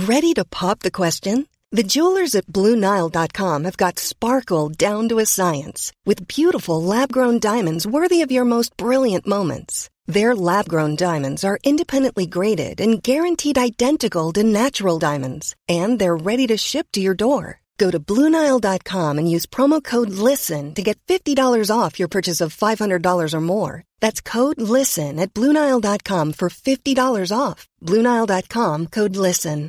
Ready to pop the question? The jewelers at BlueNile.com have got sparkle down to a science with beautiful lab-grown diamonds worthy of your most brilliant moments. Their lab-grown diamonds are independently graded and guaranteed identical to natural diamonds, and they're ready to ship to your door. Go to BlueNile.com and use promo code LISTEN to get $50 off your purchase of $500 or more. That's code LISTEN at BlueNile.com for $50 off. BlueNile.com, code LISTEN.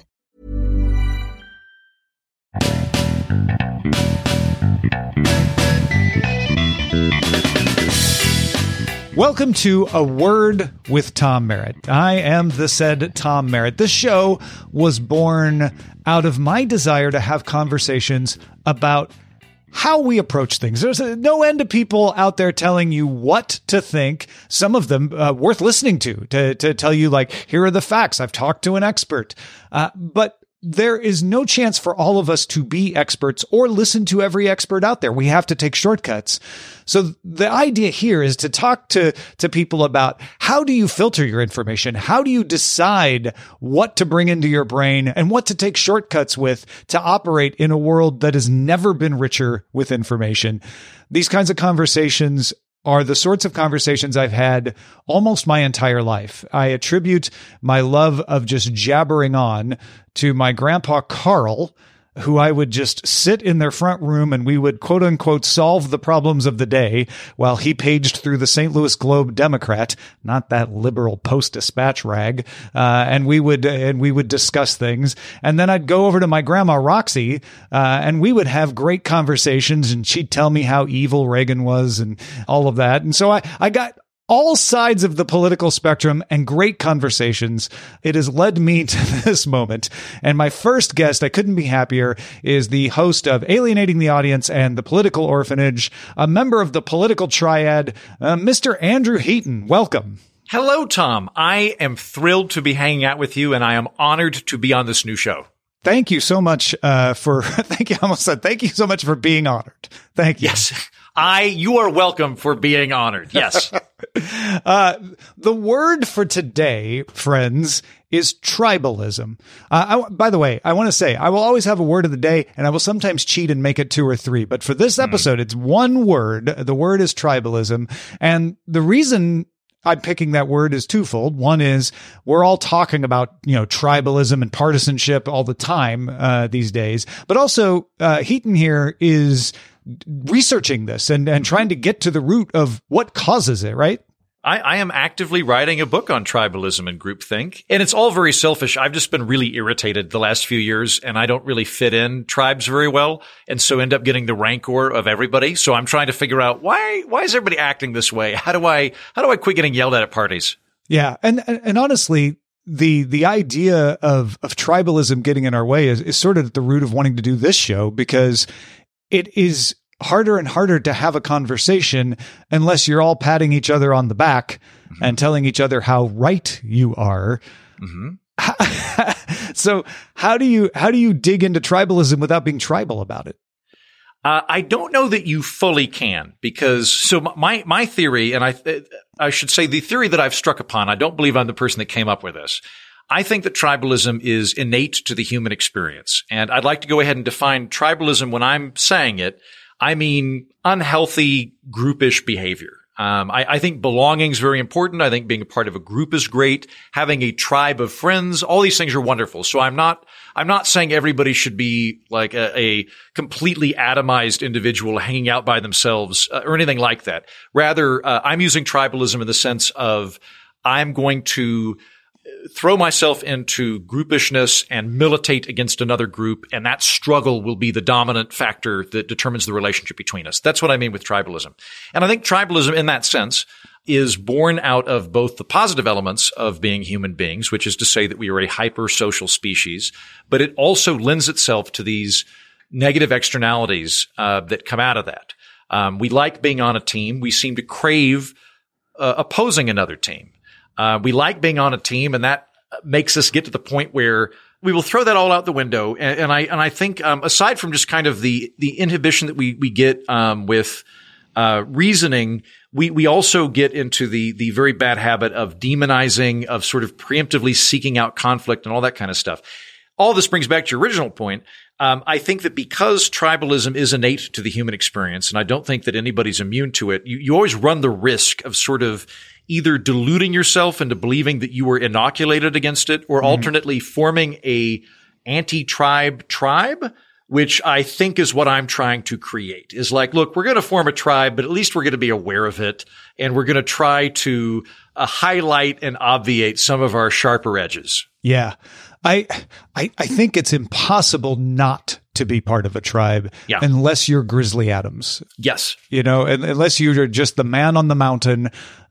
Welcome to A Word with Tom Merritt. I am the said Tom Merritt. This show was born out of my desire to have conversations about how we approach things. There's no end to people out there telling you what to think, some of them worth listening to tell you, like, here are the facts. I've talked to an expert. But there is no chance for all of us to be experts or listen to every expert out there. We have to take shortcuts. So the idea here is to talk to people about how do you filter your information? How do you decide what to bring into your brain and what to take shortcuts with to operate in a world that has never been richer with information? These kinds of conversations are the sorts of conversations I've had almost my entire life. I attribute my love of just jabbering on to my grandpa Carl, who I would just sit in their front room and we would quote unquote solve the problems of the day while he paged through the St. Louis Globe Democrat, not that liberal Post-Dispatch rag. And we would discuss things. And then I'd go over to my grandma Roxy, and we would have great conversations, and she'd tell me how evil Reagan was and all of that. And so I got all sides of the political spectrum and great conversations. It has led me to this moment. And my first guest, I couldn't be happier, is the host of Alienating the Audience and The Political Orphanage, a member of the political triad, Mr. Andrew Heaton. Welcome. Hello, Tom. I am thrilled to be hanging out with you, and I am honored to be on this new show. Thank you so much thank you. I almost said thank you so much for being honored. Thank you. Yes. You are welcome for being honored. Yes. The word for today, friends, is tribalism. By the way, I want to say I will always have a word of the day, and I will sometimes cheat and make it 2 or 3. But for this episode, it's one word. The word is tribalism. And the reason I'm picking that word is twofold. One is we're all talking about, tribalism and partisanship all the time these days. But also, Heaton here is researching this and trying to get to the root of what causes it, right? I am actively writing a book on tribalism and groupthink, and it's all very selfish. I've just been really irritated the last few years, and I don't really fit in tribes very well, and so end up getting the rancor of everybody. So I'm trying to figure out why is everybody acting this way? How do I quit getting yelled at parties? Yeah, and honestly, the idea of tribalism getting in our way is sort of at the root of wanting to do this show, because it is harder and harder to have a conversation unless you're all patting each other on the back and telling each other how right you are. Mm-hmm. So how do you dig into tribalism without being tribal about it? I don't know that you fully can, because my theory, and I should say the theory that I've struck upon, I don't believe I'm the person that came up with this. I think that tribalism is innate to the human experience. And I'd like to go ahead and define tribalism when I'm saying it. I mean unhealthy groupish behavior. I think belonging is very important. I think being a part of a group is great. Having a tribe of friends, all these things are wonderful. So I'm not saying everybody should be like a completely atomized individual hanging out by themselves or anything like that. Rather, I'm using tribalism in the sense of I'm going to throw myself into groupishness and militate against another group, and that struggle will be the dominant factor that determines the relationship between us. That's what I mean with tribalism. And I think tribalism in that sense is born out of both the positive elements of being human beings, which is to say that we are a hyper-social species, but it also lends itself to these negative externalities that come out of that. We like being on a team. We seem to crave opposing another team. We like being on a team, and that makes us get to the point where we will throw that all out the window. And I think, aside from just kind of the inhibition that we get, with, reasoning, we also get into the very bad habit of demonizing, of sort of preemptively seeking out conflict and all that kind of stuff. all this brings back to your original point. I think that because tribalism is innate to the human experience, and I don't think that anybody's immune to it, you always run the risk of sort of either deluding yourself into believing that you were inoculated against it, or alternately forming a anti-tribe tribe, which I think is what I'm trying to create, is like, look, we're going to form a tribe, but at least we're going to be aware of it. And we're going to try to highlight and obviate some of our sharper edges. Yeah. I think it's impossible not to be part of a tribe unless you're Grizzly Adams. Yes. You know, unless you're just the man on the mountain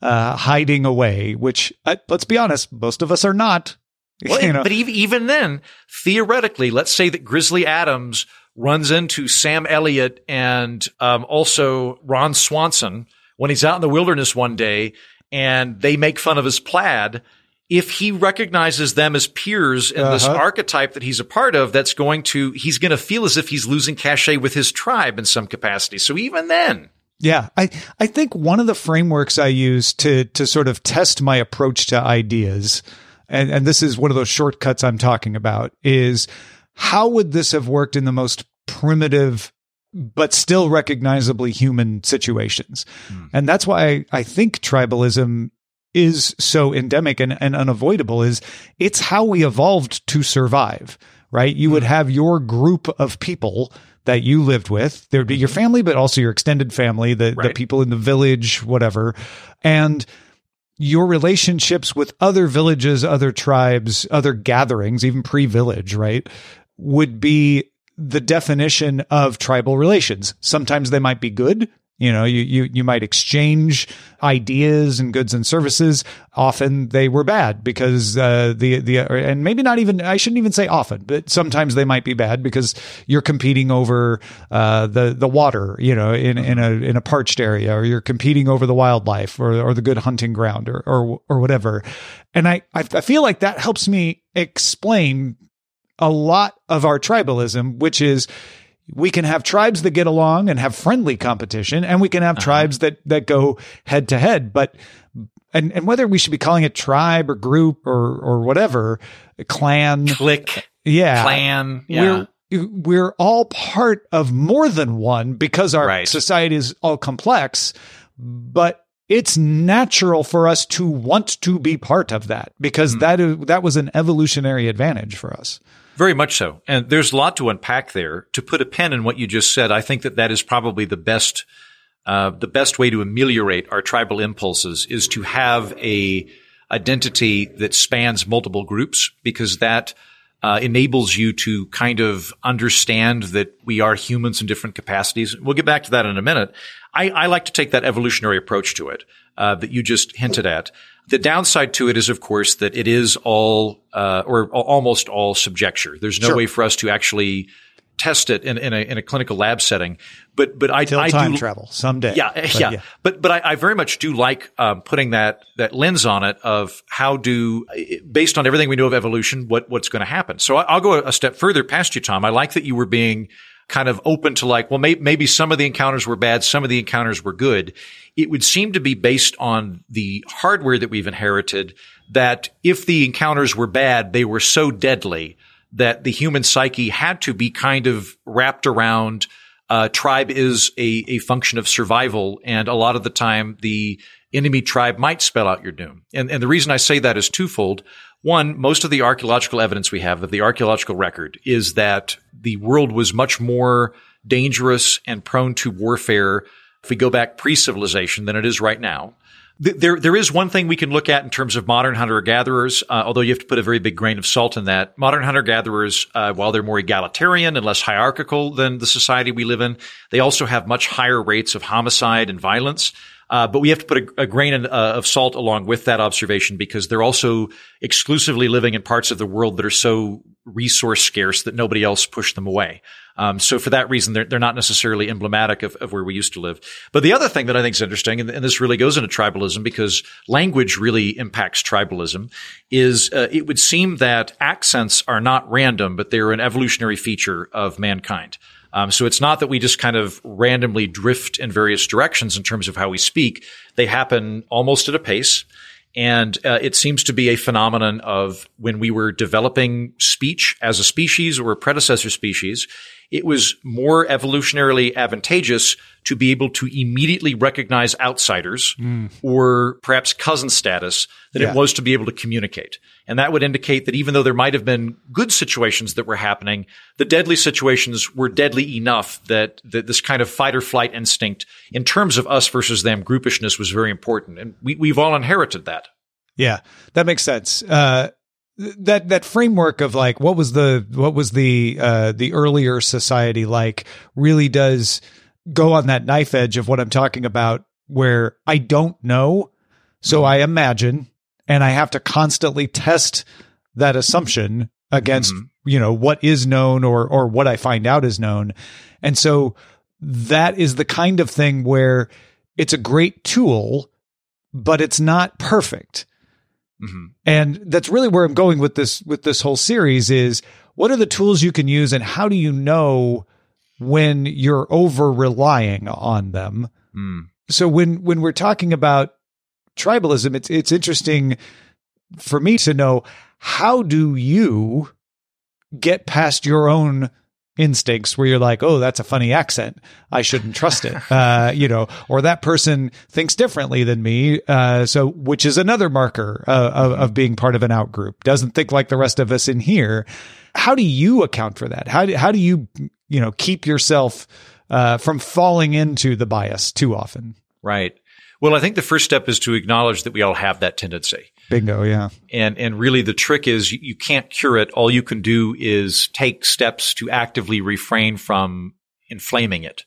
hiding away, which, let's be honest, most of us are not. Well, but even then, theoretically, let's say that Grizzly Adams runs into Sam Elliott and also Ron Swanson when he's out in the wilderness one day, and they make fun of his plaid. If he recognizes them as peers in this archetype that he's a part of, he's going to feel as if he's losing cachet with his tribe in some capacity. So even then. Yeah. I think one of the frameworks I use to sort of test my approach to ideas, and this is one of those shortcuts I'm talking about, is how would this have worked in the most primitive but still recognizably human situations? And that's why I think tribalism is so endemic and unavoidable. Is it's how we evolved to survive, right? You would have your group of people that you lived with. There would be your family, but also your extended family, the people in the village, whatever. And your relationships with other villages, other tribes, other gatherings, even pre-village, right, would be the definition of tribal relations. Sometimes they might be good. You know, you might exchange ideas and goods and services. Often they were bad because and maybe not even, I shouldn't even say often, but sometimes they might be bad because you're competing over the water, you know, in a parched area, or you're competing over the wildlife or the good hunting ground or whatever. And I feel like that helps me explain a lot of our tribalism, which is, we can have tribes that get along and have friendly competition, and we can have tribes that go head to head. But and whether we should be calling it tribe or group or whatever, clan, clique, clan, we're all part of more than one because our society is all complex. But it's natural for us to want to be part of that because that was an evolutionary advantage for us. Very much so. And there's a lot to unpack there. To put a pin in what you just said, I think that is probably the best way to ameliorate our tribal impulses is to have a identity that spans multiple groups, because that enables you to kind of understand that we are humans in different capacities. We'll get back to that in a minute. I like to take that evolutionary approach to it that you just hinted at. The downside to it is, of course, that it is all or almost all subjecture. There's no way for us to actually test it in a clinical lab setting. But I do travel someday. But I very much do like putting that lens on it of based on everything we know of evolution, what's going to happen. So I'll go a step further past you, Tom. I like that you were being kind of open to like, well, maybe some of the encounters were bad, some of the encounters were good. It would seem to be based on the hardware that we've inherited, that if the encounters were bad, they were so deadly that the human psyche had to be kind of wrapped around tribe is a function of survival. And a lot of the time, the enemy tribe might spell out your doom. And the reason I say that is twofold. One, most of the archaeological evidence we have of the archaeological record is that the world was much more dangerous and prone to warfare if we go back pre-civilization than it is right now. There is one thing we can look at in terms of modern hunter-gatherers, although you have to put a very big grain of salt in that. Modern hunter-gatherers, while they're more egalitarian and less hierarchical than the society we live in, they also have much higher rates of homicide and violence. But we have to put a grain of salt along with that observation, because they're also exclusively living in parts of the world that are so resource scarce that nobody else pushed them away. So for that reason, they're not necessarily emblematic of where we used to live. But the other thing that I think is interesting, and this really goes into tribalism because language really impacts tribalism, is it would seem that accents are not random, but they're an evolutionary feature of mankind. So it's not that we just kind of randomly drift in various directions in terms of how we speak. They happen almost at a pace. And it seems to be a phenomenon of when we were developing speech as a species or a predecessor species, it was more evolutionarily advantageous to be able to immediately recognize outsiders or perhaps cousin status than it was to be able to communicate. And that would indicate that even though there might have been good situations that were happening, the deadly situations were deadly enough that this kind of fight or flight instinct in terms of us versus them groupishness was very important. And we've all inherited that. Yeah, that makes sense. That framework of like what was the earlier society like really does go on that knife edge of what I'm talking about, where I don't know, so I imagine, and I have to constantly test that assumption against what is known or what I find out is known. And so that is the kind of thing where it's a great tool, but it's not perfect. Mm-hmm. And that's really where I'm going with this whole series is what are the tools you can use and how do you know when you're over relying on them? So when we're talking about tribalism, it's interesting for me to know, how do you get past your own instincts where you're like, oh, that's a funny accent, I shouldn't trust it, or that person thinks differently than me. So which is another marker of being part of an out group, doesn't think like the rest of us in here. How do you account for that? How do you, keep yourself from falling into the bias too often? Right. Well, I think the first step is to acknowledge that we all have that tendency. Bingo, yeah. And really the trick is you can't cure it. All you can do is take steps to actively refrain from inflaming it.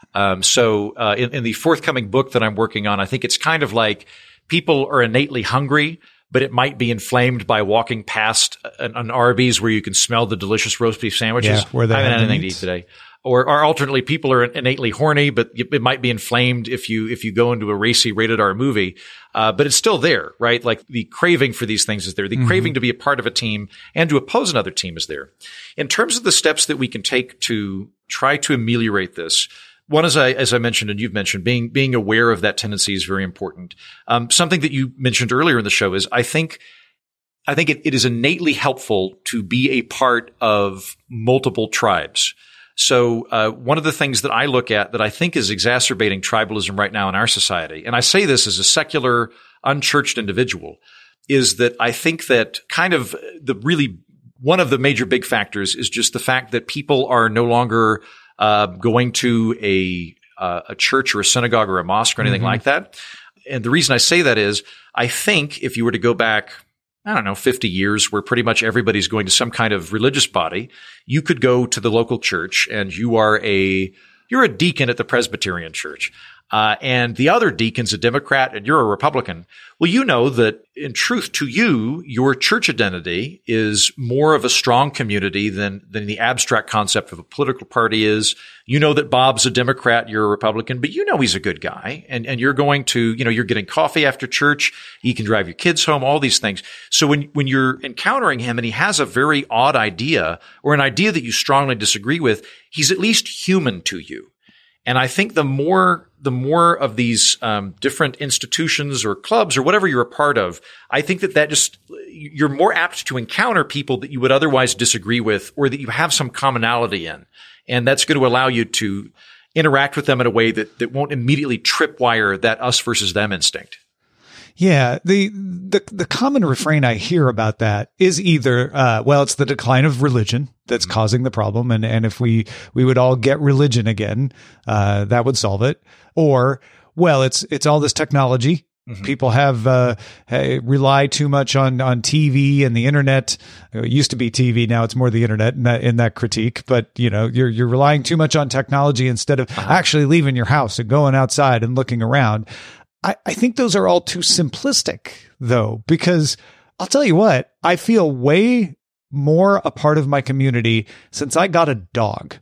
So in the forthcoming book that I'm working on, I think it's kind of like people are innately hungry, but it might be inflamed by walking past an Arby's where you can smell the delicious roast beef sandwiches. Yeah, where they I haven't had anything to eat eat today. Or alternately, people are innately horny, but it might be inflamed if you go into a racy rated R movie. But it's still there, right? Like the craving for these things is there. The craving to be a part of a team and to oppose another team is there. In terms of the steps that we can take to try to ameliorate this, one, as I mentioned and you've mentioned, being aware of that tendency is very important. Something that you mentioned earlier in the show is I think it is innately helpful to be a part of multiple tribes. So one of the things that I look at that I think is exacerbating tribalism right now in our society, and I say this as a secular, unchurched individual, is that I think that kind of one of the major big factors is just the fact that people are no longer going to a church or a synagogue or a mosque or anything like that. And the reason I say that is I think if you were to go back 50 years where pretty much everybody's going to some kind of religious body, you could go to the local church and you're a deacon at the Presbyterian church. And the other deacon's a Democrat and you're a Republican. Well, you know that in truth to you, your church identity is more of a strong community than the abstract concept of a political party is. You know that Bob's a Democrat, you're a Republican, but you know he's a good guy. And you're going to, you're getting coffee after church. He can drive your kids home, all these things. So when you're encountering him and he has a very odd idea or an idea that you strongly disagree with, he's at least human to you. And I think the more of these different institutions or clubs or whatever you're a part of, I think that just you're more apt to encounter people that you would otherwise disagree with or that you have some commonality in. And that's going to allow you to interact with them in a way that won't immediately tripwire that us versus them instinct. Yeah. The common refrain I hear about that is either, it's the decline of religion that's causing the problem. And if we would all get religion again, that would solve it. Or, it's all this technology. People have, rely too much on TV and the internet. It used to be TV. Now it's more the internet in that critique, but you're relying too much on technology instead of actually leaving your house and going outside and looking around. I think those are all too simplistic, though, because I'll tell you what, I feel way more a part of my community since I got a dog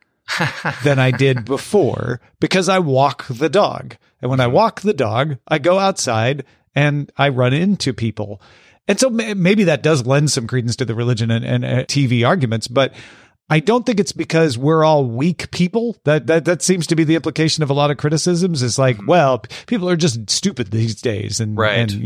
than I did before, because I walk the dog. And when I walk the dog, I go outside and I run into people. And so maybe that does lend some credence to the religion and TV arguments, but I don't think it's because we're all weak people. That seems to be the implication of a lot of criticisms. Is like, well, people are just stupid these days, and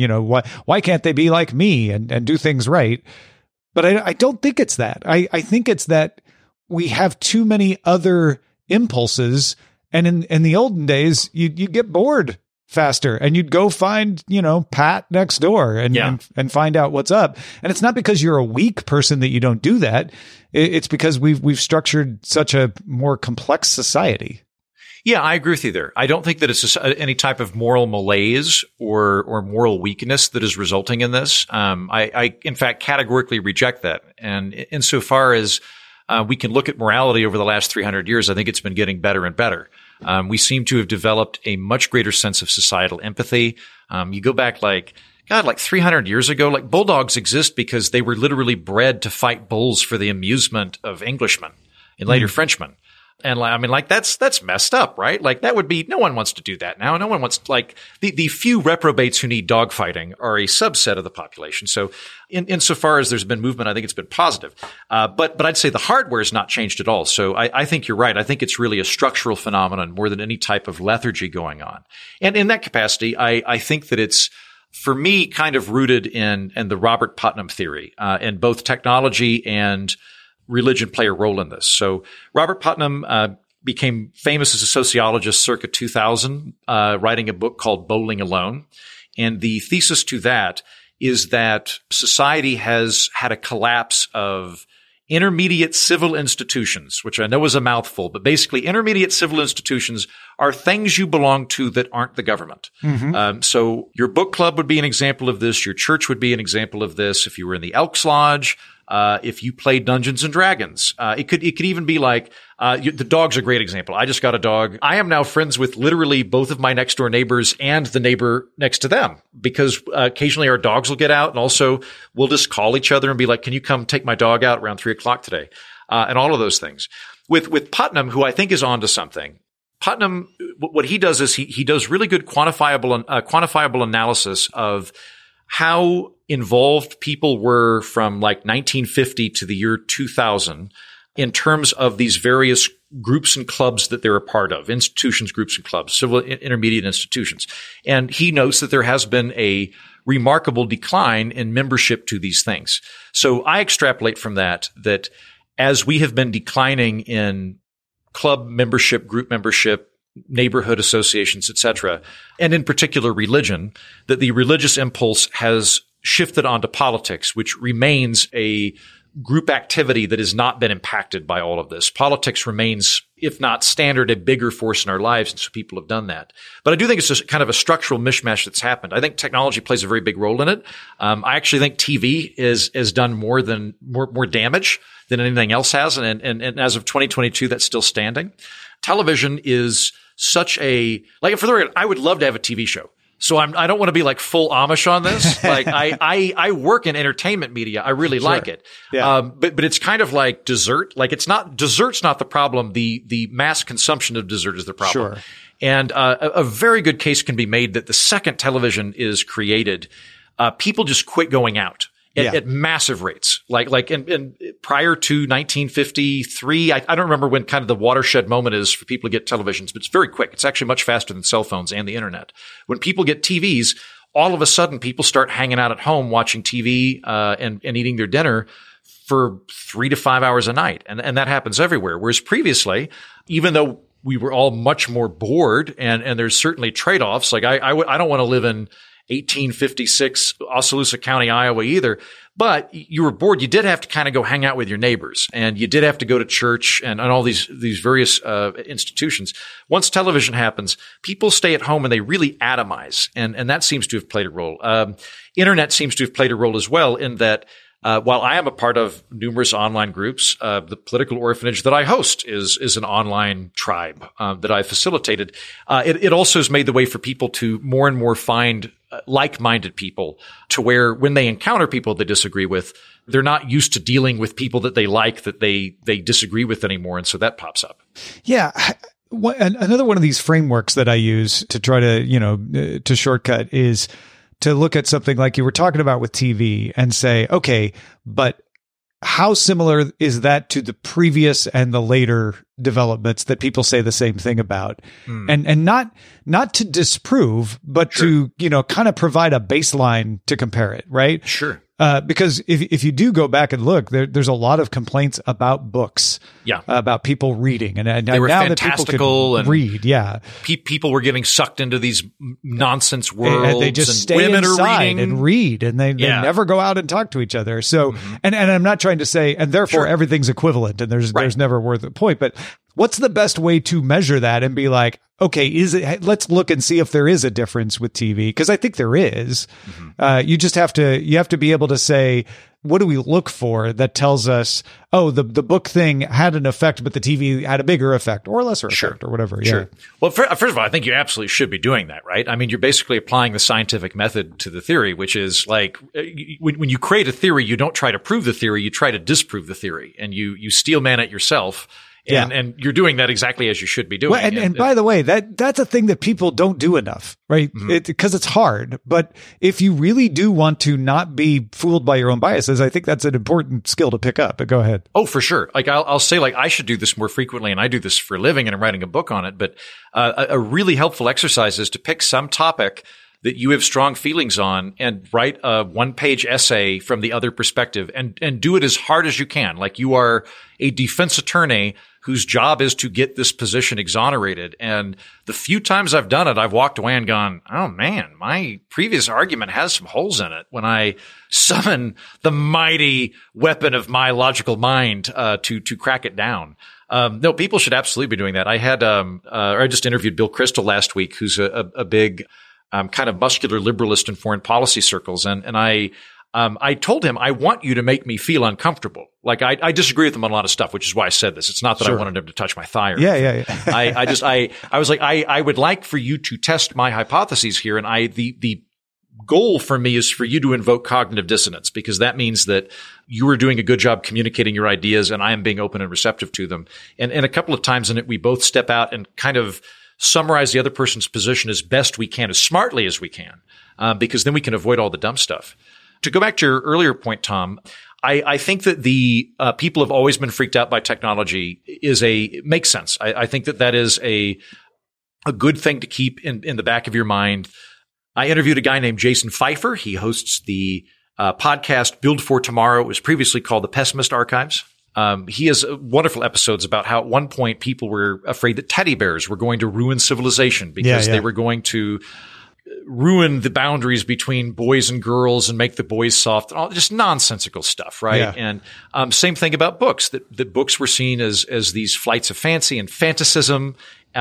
why can't they be like me and do things right? But I don't think it's that. I think it's that we have too many other impulses, and in the olden days, you get bored faster, and you'd go find, Pat next door and find out what's up. And it's not because you're a weak person that you don't do that. It's because we've structured such a more complex society. Yeah, I agree with you there. I don't think that it's any type of moral malaise or moral weakness that is resulting in this. I in fact categorically reject that. And insofar as we can look at morality over the last 300 years, I think it's been getting better and better. We seem to have developed a much greater sense of societal empathy. You go back like 300 years ago, like bulldogs exist because they were literally bred to fight bulls for the amusement of Englishmen and later Frenchmen. And that's messed up, right? Like that would be, no one wants to do that now. No one wants, the few reprobates who need dogfighting are a subset of the population. So insofar as there's been movement, I think it's been positive. But I'd say the hardware has not changed at all. So I think you're right. I think it's really a structural phenomenon more than any type of lethargy going on. And in that capacity, I think that it's, for me, kind of rooted in the Robert Putnam theory, and both technology and religion play a role in this. So Robert Putnam became famous as a sociologist circa 2000, writing a book called Bowling Alone. And the thesis to that is that society has had a collapse of intermediate civil institutions, which I know is a mouthful, but basically intermediate civil institutions are things you belong to that aren't the government. So your book club would be an example of this. Your church would be an example of this. If you were in the Elks Lodge, if you played Dungeons and Dragons, it could even be like, the dog's a great example. I just got a dog. I am now friends with literally both of my next door neighbors and the neighbor next to them, because occasionally our dogs will get out, and also we'll just call each other and be like, can you come take my dog out around 3:00 today? And all of those things. With Putnam, who I think is onto something. Putnam, what he does is he does really good quantifiable analysis of how involved people were from like 1950 to the year 2000 in terms of these various groups and clubs that they're a part of, institutions, groups and clubs, civil intermediate institutions. And he notes that there has been a remarkable decline in membership to these things. So I extrapolate from that as we have been declining in club membership, group membership, neighborhood associations, etc., and in particular religion, that the religious impulse has shifted onto politics, which remains a group activity that has not been impacted by all of this. Politics remains, if not standard, a bigger force in our lives, and so people have done that. But I do think it's just kind of a structural mishmash that's happened. I think technology plays a very big role in it. I actually think TV has done more damage than anything else has, and as of 2022, that's still standing. Television is such a, like, for the record, I would love to have a TV show. So I don't want to be like full Amish on this. Like I work in entertainment media. I really like it. Yeah. But it's kind of like dessert. Like dessert's not the problem. The mass consumption of dessert is the problem. Sure. And a very good case can be made that the second television is created, people just quit going out. At massive rates. Like in prior to 1953, I don't remember when kind of the watershed moment is for people to get televisions, but it's very quick. It's actually much faster than cell phones and the internet. When people get TVs, all of a sudden people start hanging out at home watching TV, and eating their dinner for 3 to 5 hours a night. And that happens everywhere. Whereas previously, even though we were all much more bored and there's certainly trade-offs, like I don't want to live in 1856 Oskaloosa County, Iowa either. But you were bored. You did have to kind of go hang out with your neighbors, and you did have to go to church and all these various institutions. Once television happens, people stay at home and they really atomize. And that seems to have played a role. Internet seems to have played a role as well in that, while I am a part of numerous online groups, the Political Orphanage that I host is an online tribe that I facilitated. It also has made the way for people to more and more find like-minded people, to where when they encounter people they disagree with, they're not used to dealing with people that they like that they disagree with anymore, and so that pops up. Yeah. Another one of these frameworks that I use to try to, to shortcut is to look at something like you were talking about with TV and say, okay, but how similar is that to the previous and the later developments that people say the same thing about? And not to disprove, but to, kind of provide a baseline to compare it, right? Sure. Because if you do go back and look, there's a lot of complaints about books, about people reading, and they were now fantastical that people can read, people were getting sucked into these nonsense worlds, and they just stay women inside are reading and read, and they never go out and talk to each other. So, and I'm not trying to say, and therefore everything's equivalent, and there's never worth a point, but what's the best way to measure that and be like, okay, let's look and see if there is a difference with TV. Cause I think there is. You just have to be able to say, what do we look for that tells us, oh, the book thing had an effect, but the TV had a bigger effect or a lesser effect or whatever. Sure. Yeah. Well, first of all, I think you absolutely should be doing that, right? I mean, you're basically applying the scientific method to the theory, which is like when you create a theory, you don't try to prove the theory, you try to disprove the theory, and you steel man it yourself. And you're doing that exactly as you should be doing. Well, and by the way, that's a thing that people don't do enough, right? Because it's hard. But if you really do want to not be fooled by your own biases, I think that's an important skill to pick up. But go ahead. Oh, for sure. Like I'll say, like I should do this more frequently, and I do this for a living, and I'm writing a book on it. But a really helpful exercise is to pick some topic that you have strong feelings on and write a 1-page essay from the other perspective and do it as hard as you can. Like you are a defense attorney whose job is to get this position exonerated. And the few times I've done it, I've walked away and gone, oh man, my previous argument has some holes in it when I summon the mighty weapon of my logical mind to crack it down. No, people should absolutely be doing that. I just interviewed Bill Kristol last week, who's a big kind of muscular liberalist in foreign policy circles. And I told him, I want you to make me feel uncomfortable. Like I disagree with him on a lot of stuff, which is why I said this. It's not that I wanted him to touch my thigh. Or yeah. I was like, I would like for you to test my hypotheses here. And the goal for me is for you to invoke cognitive dissonance, because that means that you are doing a good job communicating your ideas and I am being open and receptive to them. And a couple of times in it, we both step out and kind of summarize the other person's position as best we can, as smartly as we can, because then we can avoid all the dumb stuff. To go back to your earlier point, Tom, I think that the people have always been freaked out by technology makes sense. I think that is a good thing to keep in the back of your mind. I interviewed a guy named Jason Pfeiffer. He hosts the podcast Build for Tomorrow. It was previously called The Pessimist Archives. He has wonderful episodes about how at one point people were afraid that teddy bears were going to ruin civilization because they were going to ruin the boundaries between boys and girls and make the boys soft, all just nonsensical stuff, right? Yeah. And same thing about books, that books were seen as these flights of fancy and fantasism.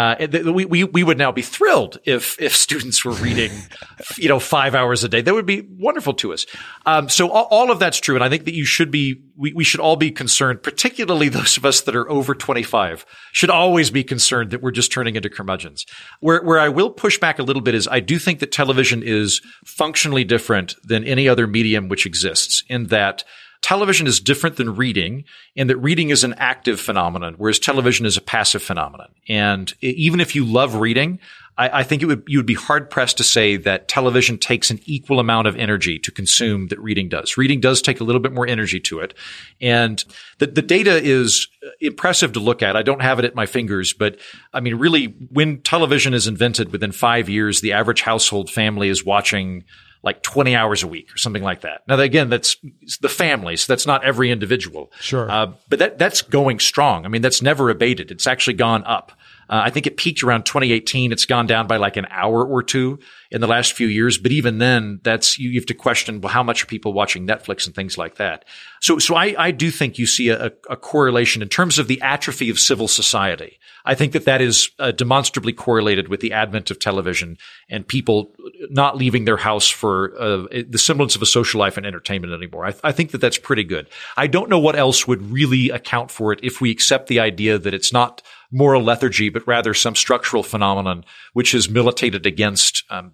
We would now be thrilled if students were reading, 5 hours a day. That would be wonderful to us. So all of that's true. And I think that we should all be concerned, particularly those of us that are over 25 should always be concerned that we're just turning into curmudgeons. Where I will push back a little bit is I do think that television is functionally different than any other medium which exists, in that television is different than reading, in that reading is an active phenomenon, whereas television is a passive phenomenon. And even if you love reading, I think you would be hard pressed to say that television takes an equal amount of energy to consume that reading does. Reading does take a little bit more energy to it. And the data is impressive to look at. I don't have it at my fingers, but I mean, really, when television is invented, within 5 years, the average household family is watching like 20 hours a week or something like that. Now, again, that's the families. That's not every individual. Sure. But that's going strong. I mean, that's never abated. It's actually gone up. I think it peaked around 2018. It's gone down by like an hour or two in the last few years. But even then, you have to question, well, how much are people watching Netflix and things like that? So I do think you see a correlation in terms of the atrophy of civil society. I think that is demonstrably correlated with the advent of television and people not leaving their house for the semblance of a social life and entertainment anymore. I think that that's pretty good. I don't know what else would really account for it if we accept the idea that it's not moral lethargy, but rather some structural phenomenon which has militated against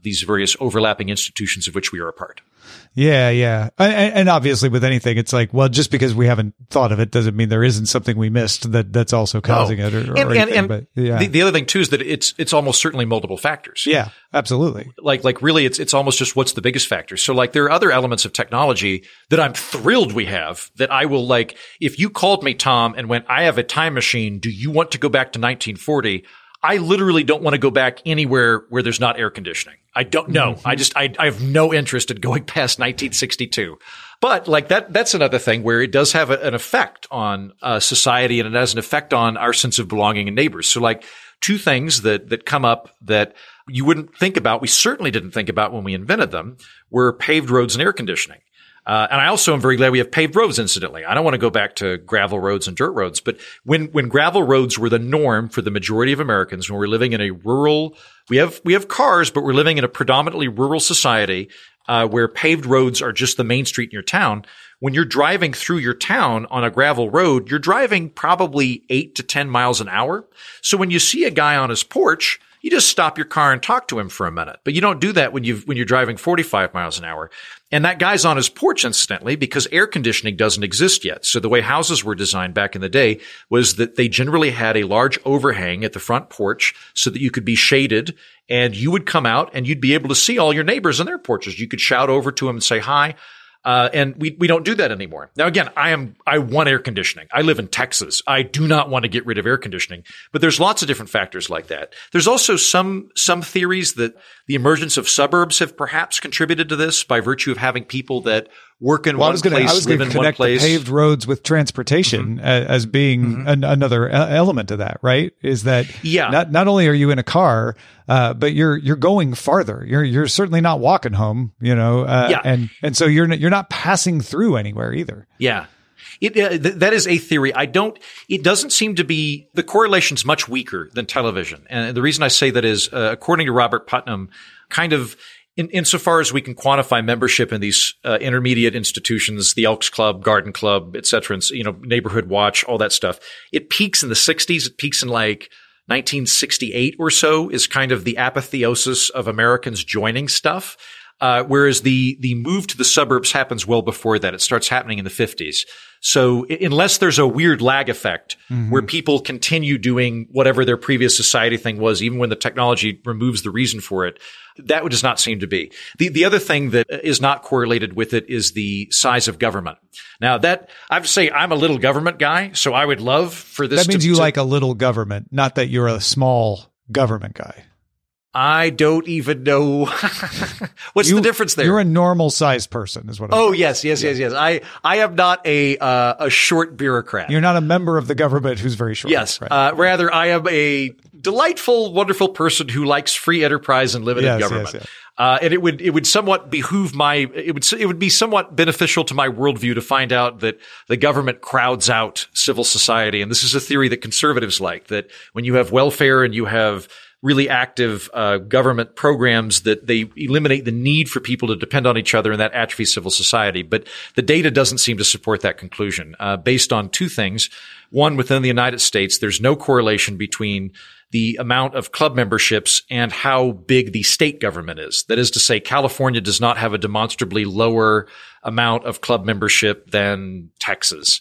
these various overlapping institutions of which we are a part. Yeah, yeah. And obviously with anything, it's like, well, just because we haven't thought of it doesn't mean there isn't something we missed that's also causing it. Or anything, but yeah. The other thing too is that it's almost certainly multiple factors. Yeah, absolutely. Like really it's almost just what's the biggest factor. So like there are other elements of technology that I'm thrilled we have that I will like, if you called me, Tom, and went, I have a time machine, do you want to go back to 1940? I literally don't want to go back anywhere where there's not air conditioning. I don't know. Mm-hmm. I have no interest in going past 1962. But like that's another thing where it does have an effect on society, and it has an effect on our sense of belonging and neighbors. So like two things that come up that you wouldn't think about, we certainly didn't think about when we invented them, were paved roads and air conditioning. And I also am very glad we have paved roads, incidentally. I don't want to go back to gravel roads and dirt roads, but when gravel roads were the norm for the majority of Americans, when we're living in a rural, we have cars, but we're living in a predominantly rural society, where paved roads are just the main street in your town. When you're driving through your town on a gravel road, you're driving probably 8 to 10 miles an hour. So when you see a guy on his porch, you just stop your car and talk to him for a minute. But you don't do that when you're driving 45 miles an hour. And that guy's on his porch, incidentally, because air conditioning doesn't exist yet. So the way houses were designed back in the day was that they generally had a large overhang at the front porch so that you could be shaded, and you would come out and you'd be able to see all your neighbors on their porches. You could shout over to them and say hi. And we don't do that anymore. Now, again, I want air conditioning. I live in Texas. I do not want to get rid of air conditioning, but there's lots of different factors like that. There's also some theories that the emergence of suburbs have perhaps contributed to this by virtue of having people that work in one place, live in one place. The paved roads with transportation as being another element of that, right? Is that not only are you in a car, but you're going farther. You're certainly not walking home, and so you're not passing through anywhere either. Yeah. That is a theory. It doesn't seem to be, the correlation's much weaker than television. And the reason I say that is, according to Robert Putnam, kind of insofar as we can quantify membership in these intermediate institutions, the Elks Club, Garden Club, et cetera, and, Neighborhood Watch, all that stuff, it peaks in the 60s. It peaks in like 1968 or so is kind of the apotheosis of Americans joining stuff. Whereas the move to the suburbs happens well before that. It starts happening in the 50s. So unless there's a weird lag effect where people continue doing whatever their previous society thing was, even when the technology removes the reason for it, that does not seem to be. The other thing that is not correlated with it is the size of government. Now I have to say I'm a little government guy, so I would love for this. That means you like a little government, not that you're a small government guy. I don't even know. What's the difference there? You're a normal sized person is what I'm saying. Yes. I am not a short bureaucrat. You're not a member of the government who's very short. Yes. Right. Rather, I am a delightful, wonderful person who likes free enterprise and limited government. Yes. And it would somewhat behoove it would be somewhat beneficial to my worldview to find out that the government crowds out civil society. And this is a theory that conservatives like, that when you have welfare and you have really active government programs, that they eliminate the need for people to depend on each other, and that atrophies civil society. But the data doesn't seem to support that conclusion, based on two things. One, within the United States, there's no correlation between the amount of club memberships and how big the state government is. That is to say, California does not have a demonstrably lower amount of club membership than Texas.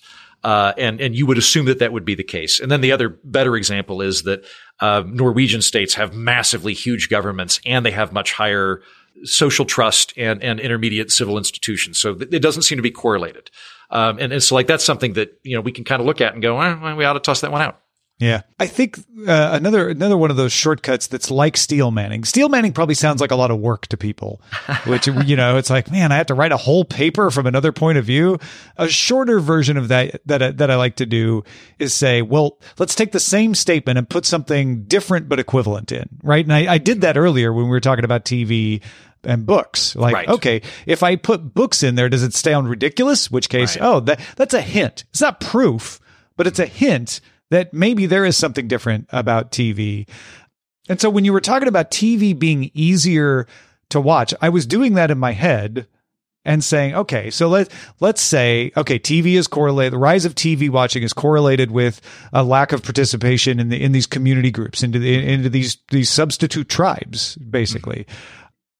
And you would assume that would be the case. And then the other better example is that Norwegian states have massively huge governments, and they have much higher social trust and intermediate civil institutions. So it doesn't seem to be correlated. And so like that's something that, we can kind of look at and go, well, we ought to toss that one out. Yeah. I think another one of those shortcuts that's like steel manning. Steel manning probably sounds like a lot of work to people, which, it's like, man, I have to write a whole paper from another point of view. A shorter version of that I like to do is say, well, let's take the same statement and put something different but equivalent in, right? And I did that earlier when we were talking about TV and books. Like, right. Okay, if I put books in there, does it sound ridiculous? Which case, right. That's a hint. It's not proof, but it's a hint that maybe there is something different about TV. And so when you were talking about TV being easier to watch, I was doing that in my head and saying, okay, so let's say, okay, TV is correlated. The rise of TV watching is correlated with a lack of participation in these community groups, into these substitute tribes, basically.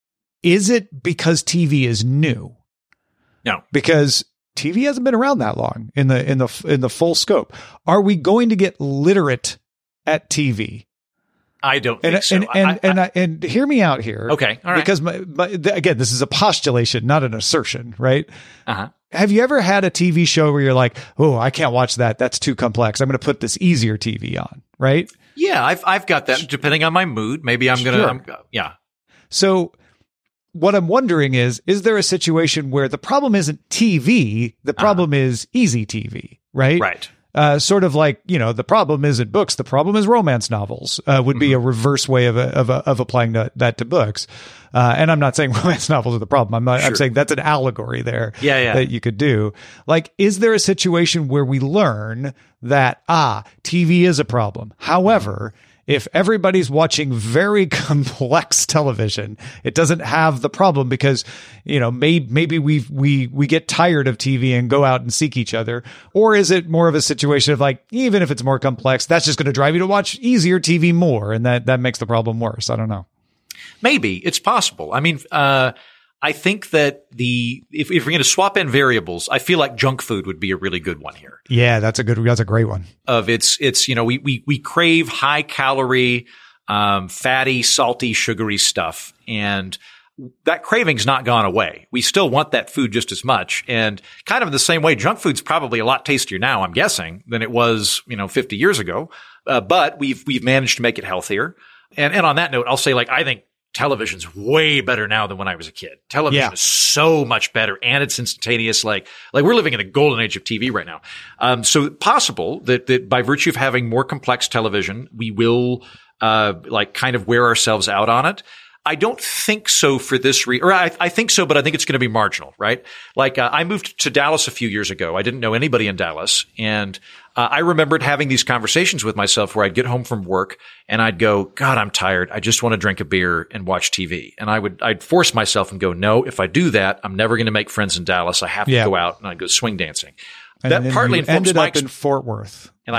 is it because TV is new? No, because TV hasn't been around that long in the full scope. Are we going to get literate at TV? I don't think so. And hear me out here. Okay. All right. Because again, this is a postulation, not an assertion, right? Uh-huh. Have you ever had a TV show where you're like, oh, I can't watch that. That's too complex. I'm going to put this easier TV on, right? Yeah, I've got that. Depending on my mood, maybe I'm going to, yeah. So what I'm wondering is there a situation where the problem isn't TV, the problem is easy TV, right? Right. Sort of like, the problem isn't books, the problem is romance novels, would be a reverse way of applying that to books. And I'm not saying romance novels are the problem. I'm saying that's an allegory there that you could do. Like, is there a situation where we learn that, TV is a problem? However, if everybody's watching very complex television, it doesn't have the problem because, maybe we get tired of TV and go out and seek each other. Or is it more of a situation of like, even if it's more complex, that's just going to drive you to watch easier TV more. And that makes the problem worse. I don't know. Maybe it's possible. I mean, I think that if we're going to swap in variables, I feel like junk food would be a really good one here. Yeah, that's a great one. We crave high calorie, fatty, salty, sugary stuff, and that craving's not gone away. We still want that food just as much, and kind of in the same way, junk food's probably a lot tastier now, I'm guessing, than it was 50 years ago. But we've managed to make it healthier. And on that note, I'll say, like, I think television's way better now than when I was a kid. Television is so much better, and it's instantaneous. Like we're living in a golden age of TV right now. So possible that by virtue of having more complex television, we will kind of wear ourselves out on it. I don't think so for this reason, or I think so, but I think it's going to be marginal, right? Like, I moved to Dallas a few years ago. I didn't know anybody in Dallas. And I remembered having these conversations with myself where I'd get home from work and I'd go, God, I'm tired. I just want to drink a beer and watch TV. And I'd force myself and go, no, if I do that, I'm never going to make friends in Dallas. I have to go out, and I'd go swing dancing. And that partly ended up in Fort Worth. And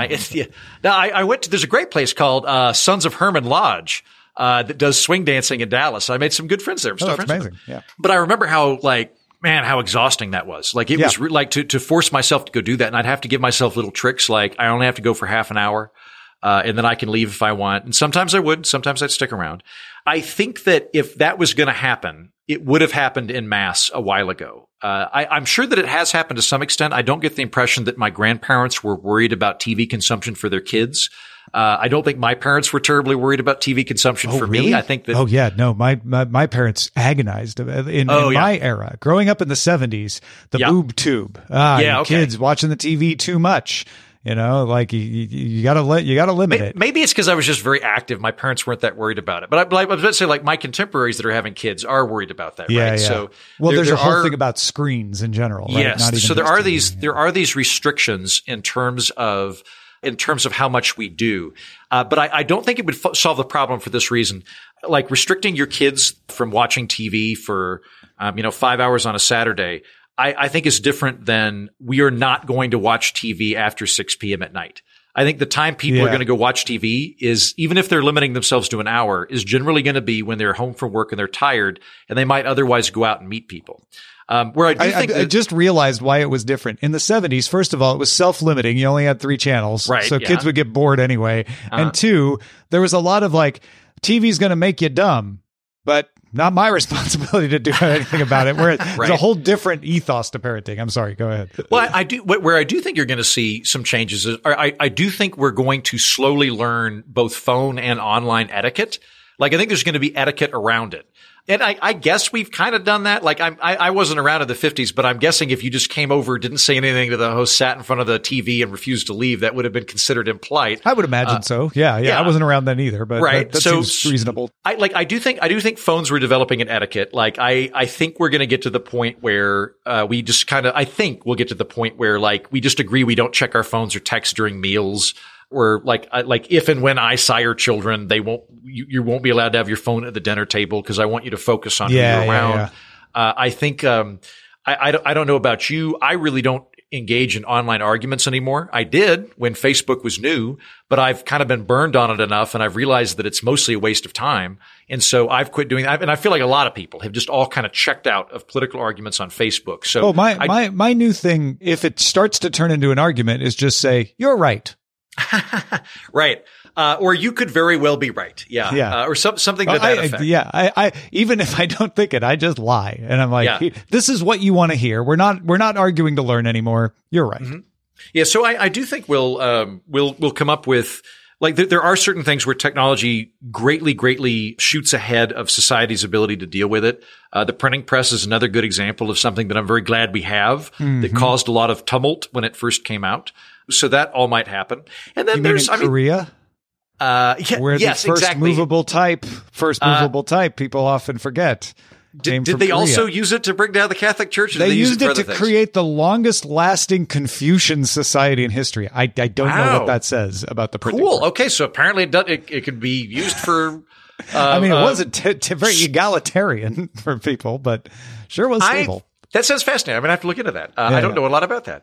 I went to, there's a great place called Sons of Herman Lodge. That does swing dancing in Dallas. I made some good friends there. That's amazing. Yeah. But I remember how exhausting that was. Like, it was like to force myself to go do that. And I'd have to give myself little tricks. Like, I only have to go for half an hour. And then I can leave if I want. And sometimes I would, sometimes I'd stick around. I think that if that was going to happen, it would have happened in mass a while ago. I'm sure that it has happened to some extent. I don't get the impression that my grandparents were worried about TV consumption for their kids. I don't think my parents were terribly worried about TV consumption for me. I think that. Oh yeah, no, my parents agonized in my era. Growing up in the 70s, the boob tube. Kids watching the TV too much. Like you gotta limit it. Maybe it's because I was just very active. My parents weren't that worried about it. But I was about to say, like, my contemporaries that are having kids are worried about that, right? Yeah. So, there's a whole thing about screens in general, right? Yes. So there are these restrictions in terms of how much we do. But I don't think it would solve the problem for this reason. Like, restricting your kids from watching TV for, 5 hours on a Saturday, I think is different than we are not going to watch TV after 6 p.m. at night. I think the time people are going to go watch TV is, even if they're limiting themselves to an hour, is generally going to be when they're home from work and they're tired and they might otherwise go out and meet people. I just realized why it was different. In the 70s, first of all, it was self-limiting. You only had 3 channels. Right, so kids would get bored anyway. And 2, there was a lot of like, TV's going to make you dumb, but not my responsibility to do anything about it. Where there's a whole different ethos to parenting. I'm sorry. Go ahead. Well, I do think you're going to see some changes. I do think we're going to slowly learn both phone and online etiquette. Like, I think there's going to be etiquette around it. And I guess we've kind of done that. Like, I wasn't around in the 50s, but I'm guessing if you just came over, didn't say anything to the host, sat in front of the TV and refused to leave, that would have been considered impolite. I would imagine so. Yeah. I wasn't around then either, but that seems reasonable. I do think phones were developing an etiquette. Like, I think we're going to get to the point where, we just we'll get to the point where, like, we just agree we don't check our phones or text during meals. Or like if and when I sire children, you won't be allowed to have your phone at the dinner table because I want you to focus on who you're around. I think, I don't know about you. I really don't engage in online arguments anymore. I did when Facebook was new, but I've kind of been burned on it enough, and I've realized that it's mostly a waste of time. And so I've quit doing that. And I feel like a lot of people have just all kind of checked out of political arguments on Facebook. So my new thing, if it starts to turn into an argument, is just say, you're right. Right. Or you could very well be right. Yeah. Or something to that effect. I even if I don't think it, I just lie. And I'm like, this is what you want to hear. We're not arguing to learn anymore. You're right. Mm-hmm. Yeah. So I do think we'll come up with, like, there are certain things where technology greatly shoots ahead of society's ability to deal with it. The printing press is another good example of something that I'm very glad we have that caused a lot of tumult when it first came out. So that all might happen. And then there's Korea. Where the first movable type, people often forget. Did they also use it to bring down the Catholic Church? They used it to create the longest lasting Confucian society in history. I don't know what that says about the printing press. Okay, so apparently it could be used for. I mean, it wasn't very egalitarian for people, but sure was stable. That sounds fascinating. I'm gonna have to look into that. I don't know a lot about that.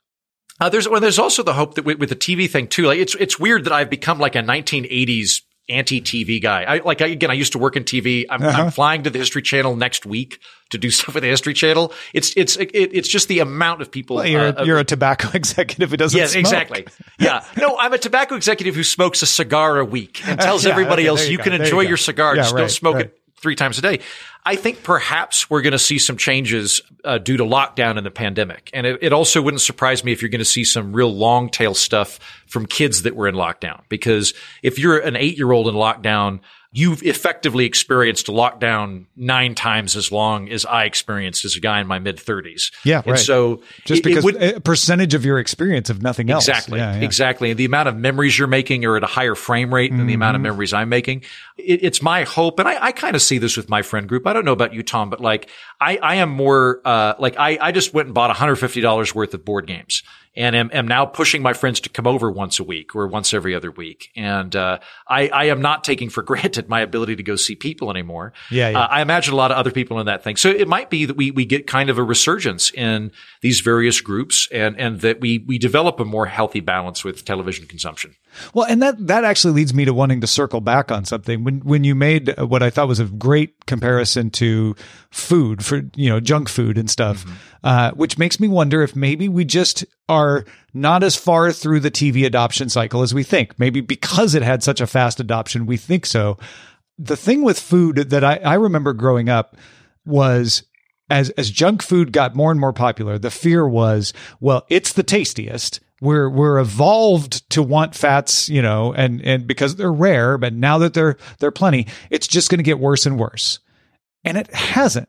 There's also the hope that with the TV thing too. Like it's weird that I've become like a 1980s anti-TV guy. I used to work in TV. I'm flying to the History Channel next week to do stuff with the History Channel. It's just the amount of people. Well, you're a tobacco executive who doesn't smoke. Exactly. Yeah. No, I'm a tobacco executive who smokes a cigar a week and tells everybody else you can enjoy your cigar. Just don't smoke it 3 times a day. I think perhaps we're going to see some changes due to lockdown and the pandemic. And it also wouldn't surprise me if you're going to see some real long tail stuff from kids that were in lockdown. Because if you're an 8-year-old in lockdown, you've effectively experienced a lockdown 9 times as long as I experienced as a guy in my mid-30s. Yeah, right. And so just because a percentage of your experience of nothing else. Exactly. And the amount of memories you're making are at a higher frame rate than the amount of memories I'm making. It's my hope, and I kind of see this with my friend group. I don't know about you, Tom, but like I am more I just went and bought $150 worth of board games. And am now pushing my friends to come over once a week or once every other week. And I am not taking for granted my ability to go see people anymore. I imagine a lot of other people in that thing. So it might be that we get kind of a resurgence in these various groups and that we develop a more healthy balance with television consumption. Well, and that actually leads me to wanting to circle back on something. When you made what I thought was a great comparison to food, for junk food and stuff, which makes me wonder if maybe we just are not as far through the TV adoption cycle as we think. Maybe because it had such a fast adoption, we think so. The thing with food that I remember growing up was as junk food got more and more popular, the fear was, well, it's the tastiest. We're evolved to want fats, and because they're rare, but now that they're plenty, it's just going to get worse and worse. And it hasn't.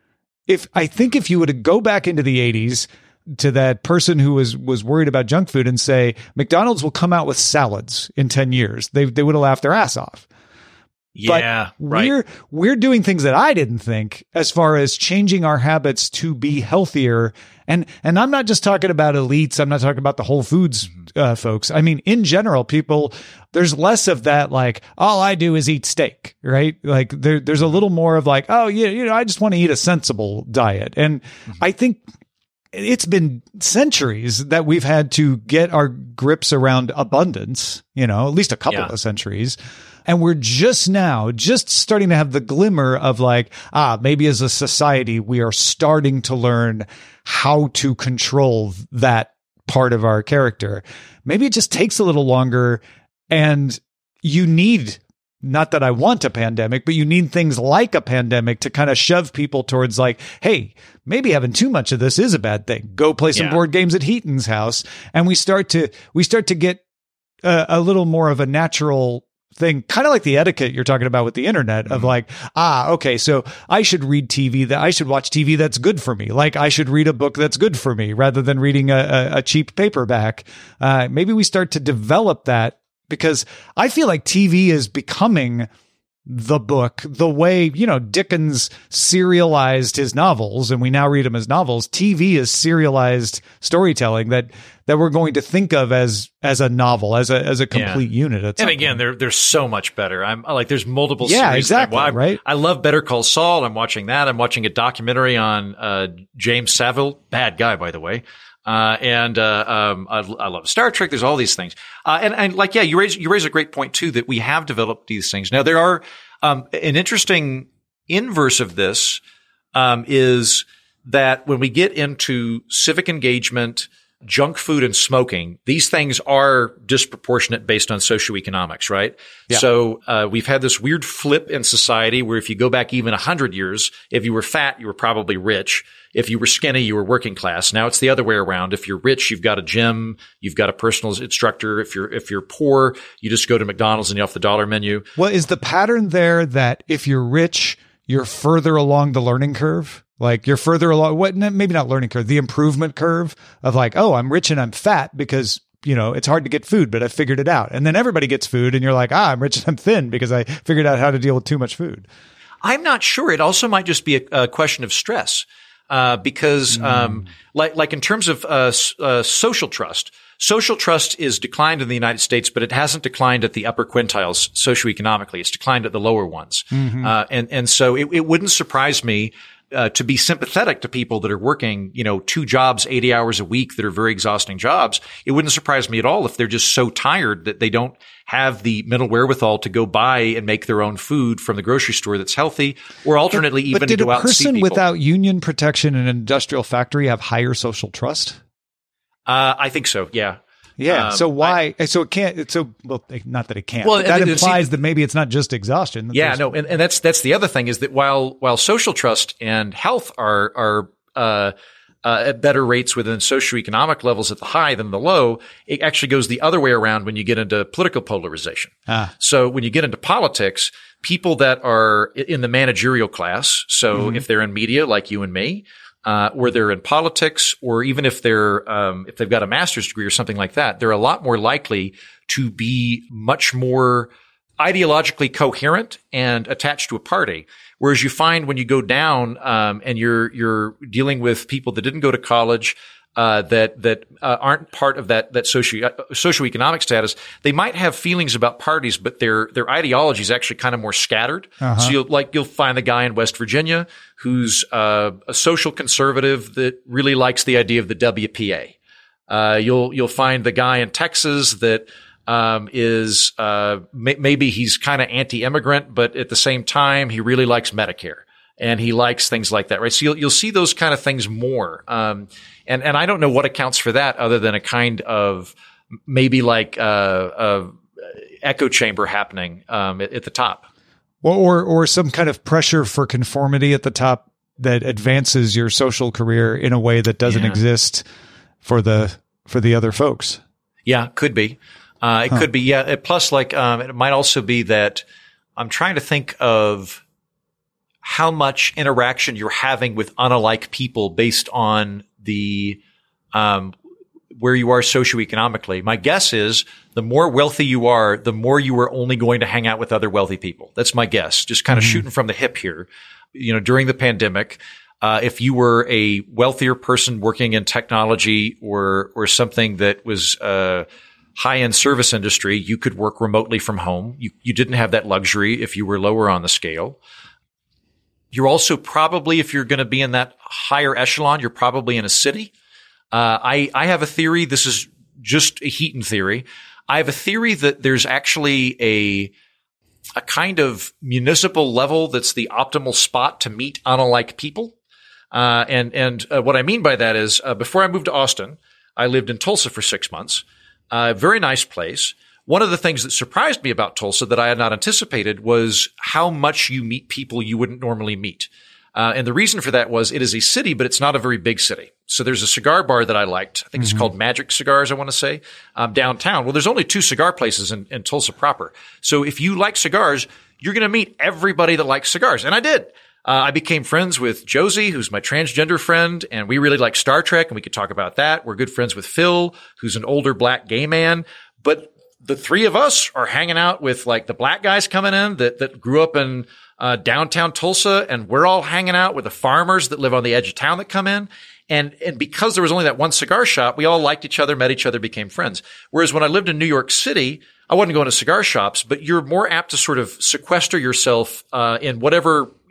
I think if you were to go back into the 80s to that person who was worried about junk food and say, McDonald's will come out with salads in 10 years, they would have laughed their ass off. Yeah, but right. We're doing things that I didn't think as far as changing our habits to be healthier. And I'm not just talking about elites. I'm not talking about the Whole Foods folks. I mean, in general, people, there's less of that, like, all I do is eat steak, right? Like there's a little more of like, oh, yeah, I just want to eat a sensible diet. And I think it's been centuries that we've had to get our grips around abundance, at least a couple of centuries. And we're just starting to have the glimmer of like, maybe as a society, we are starting to learn how to control that part of our character. Maybe it just takes a little longer, and you need, not that I want a pandemic, but you need things like a pandemic to kind of shove people towards like, hey, maybe having too much of this is a bad thing. Go play some board games at Heaton's house. And we start to get a little more of a natural thing, kind of like the etiquette you're talking about with the internet of like, okay, so I should read TV I should watch TV that's good for me. Like I should read a book that's good for me rather than reading a cheap paperback. Maybe we start to develop that, because I feel like TV is becoming the book, the way, Dickens serialized his novels and we now read them as novels. TV is serialized storytelling that we're going to think of as a novel, as a complete unit. And again, they're so much better. I'm like, there's multiple series. Yeah, exactly. Right. I love Better Call Saul. I'm watching that. I'm watching a documentary on James Savile, bad guy, by the way. I love Star Trek. There's all these things. And like, yeah, you raise a great point too, that we have developed these things. Now there are, an interesting inverse of this, is that when we get into civic engagement, junk food and smoking, these things are disproportionate based on socioeconomics, right? Yeah. So, we've had this weird flip in society where if you go back even 100 years, if you were fat, you were probably rich. If you were skinny, you were working class. Now it's the other way around. If you're rich, you've got a gym, you've got a personal instructor. If you're poor, you just go to McDonald's and you off the dollar menu. Well, is the pattern there that if you're rich, you're further along the learning curve? Like you're further along, maybe not learning curve, the improvement curve of like, oh, I'm rich and I'm fat because, it's hard to get food, but I figured it out. And then everybody gets food and you're like, I'm rich and I'm thin because I figured out how to deal with too much food. I'm not sure. It also might just be a question of stress. Because, like in terms of, social trust is declined in the United States, but it hasn't declined at the upper quintiles socioeconomically. It's declined at the lower ones. Mm-hmm. And so it wouldn't surprise me, to be sympathetic to people that are working, 2 jobs, 80 hours a week that are very exhausting jobs. It wouldn't surprise me at all if they're just so tired that they don't have the mental wherewithal to go buy and make their own food from the grocery store that's healthy, or alternately even to go out and see people. Did a person without union protection in an industrial factory have higher social trust? I think so. Yeah. Yeah. So why? So it can't. Well, not that it can't. Well, that implies that maybe it's not just exhaustion. Yeah. No. And that's the other thing is that while social trust and health are at better rates within socioeconomic levels at the high than the low, it actually goes the other way around when you get into political polarization. So when you get into politics, people that are in the managerial class, so if they're in media like you and me, or they're in politics, or even if if they've got a master's degree or something like that, they're a lot more likely to be much more ideologically coherent and attached to a party. Whereas you find when you go down, and you're dealing with people that didn't go to college, that aren't part of that socioeconomic status, they might have feelings about parties, but their ideology is actually kind of more scattered. So you'll find the guy in West Virginia who's a social conservative that really likes the idea of the WPA. You'll find the guy in Texas that is maybe he's kind of anti-immigrant, but at the same time he really likes Medicare. And he likes things like that, right? So you'll see those kind of things more. And I don't know what accounts for that other than a kind of maybe like a echo chamber happening at the top. Or some kind of pressure for conformity at the top that advances your social career in a way that doesn't exist for the other folks. Yeah, could be. It could be. Yeah. Plus, it might also be that I'm trying to think of how much interaction you're having with unalike people based on the where you are socioeconomically. My guess is the more wealthy you are, the more you are only going to hang out with other wealthy people. That's my guess. Just kind of shooting from the hip here. During the pandemic, if you were a wealthier person working in technology or something that was high-end service industry, you could work remotely from home. You didn't have that luxury if you were lower on the scale. You're also probably, if you're going to be in that higher echelon, you're probably in a city. I have a theory. This is just a Heaton theory. I have a theory that there's actually a kind of municipal level that's the optimal spot to meet unalike people. And what I mean by that is, before I moved to Austin, I lived in Tulsa for 6 months. Very nice place. One of the things that surprised me about Tulsa that I had not anticipated was how much you meet people you wouldn't normally meet. And the reason for that was it is a city, but it's not a very big city. So there's a cigar bar that I liked. I think it's called Magic Cigars, I want to say, downtown. Well, there's only 2 cigar places in Tulsa proper. So if you like cigars, you're going to meet everybody that likes cigars. And I did. I became friends with Josie, who's my transgender friend, and we really like Star Trek, and we could talk about that. We're good friends with Phil, who's an older black gay man. But the 3 of us are hanging out with like the black guys coming in that grew up in downtown Tulsa, and we're all hanging out with the farmers that live on the edge of town that come in. And because there was only that one cigar shop, we all liked each other, met each other, became friends. Whereas when I lived in New York City, I wasn't going to cigar shops, but you're more apt to sort of sequester yourself in whatever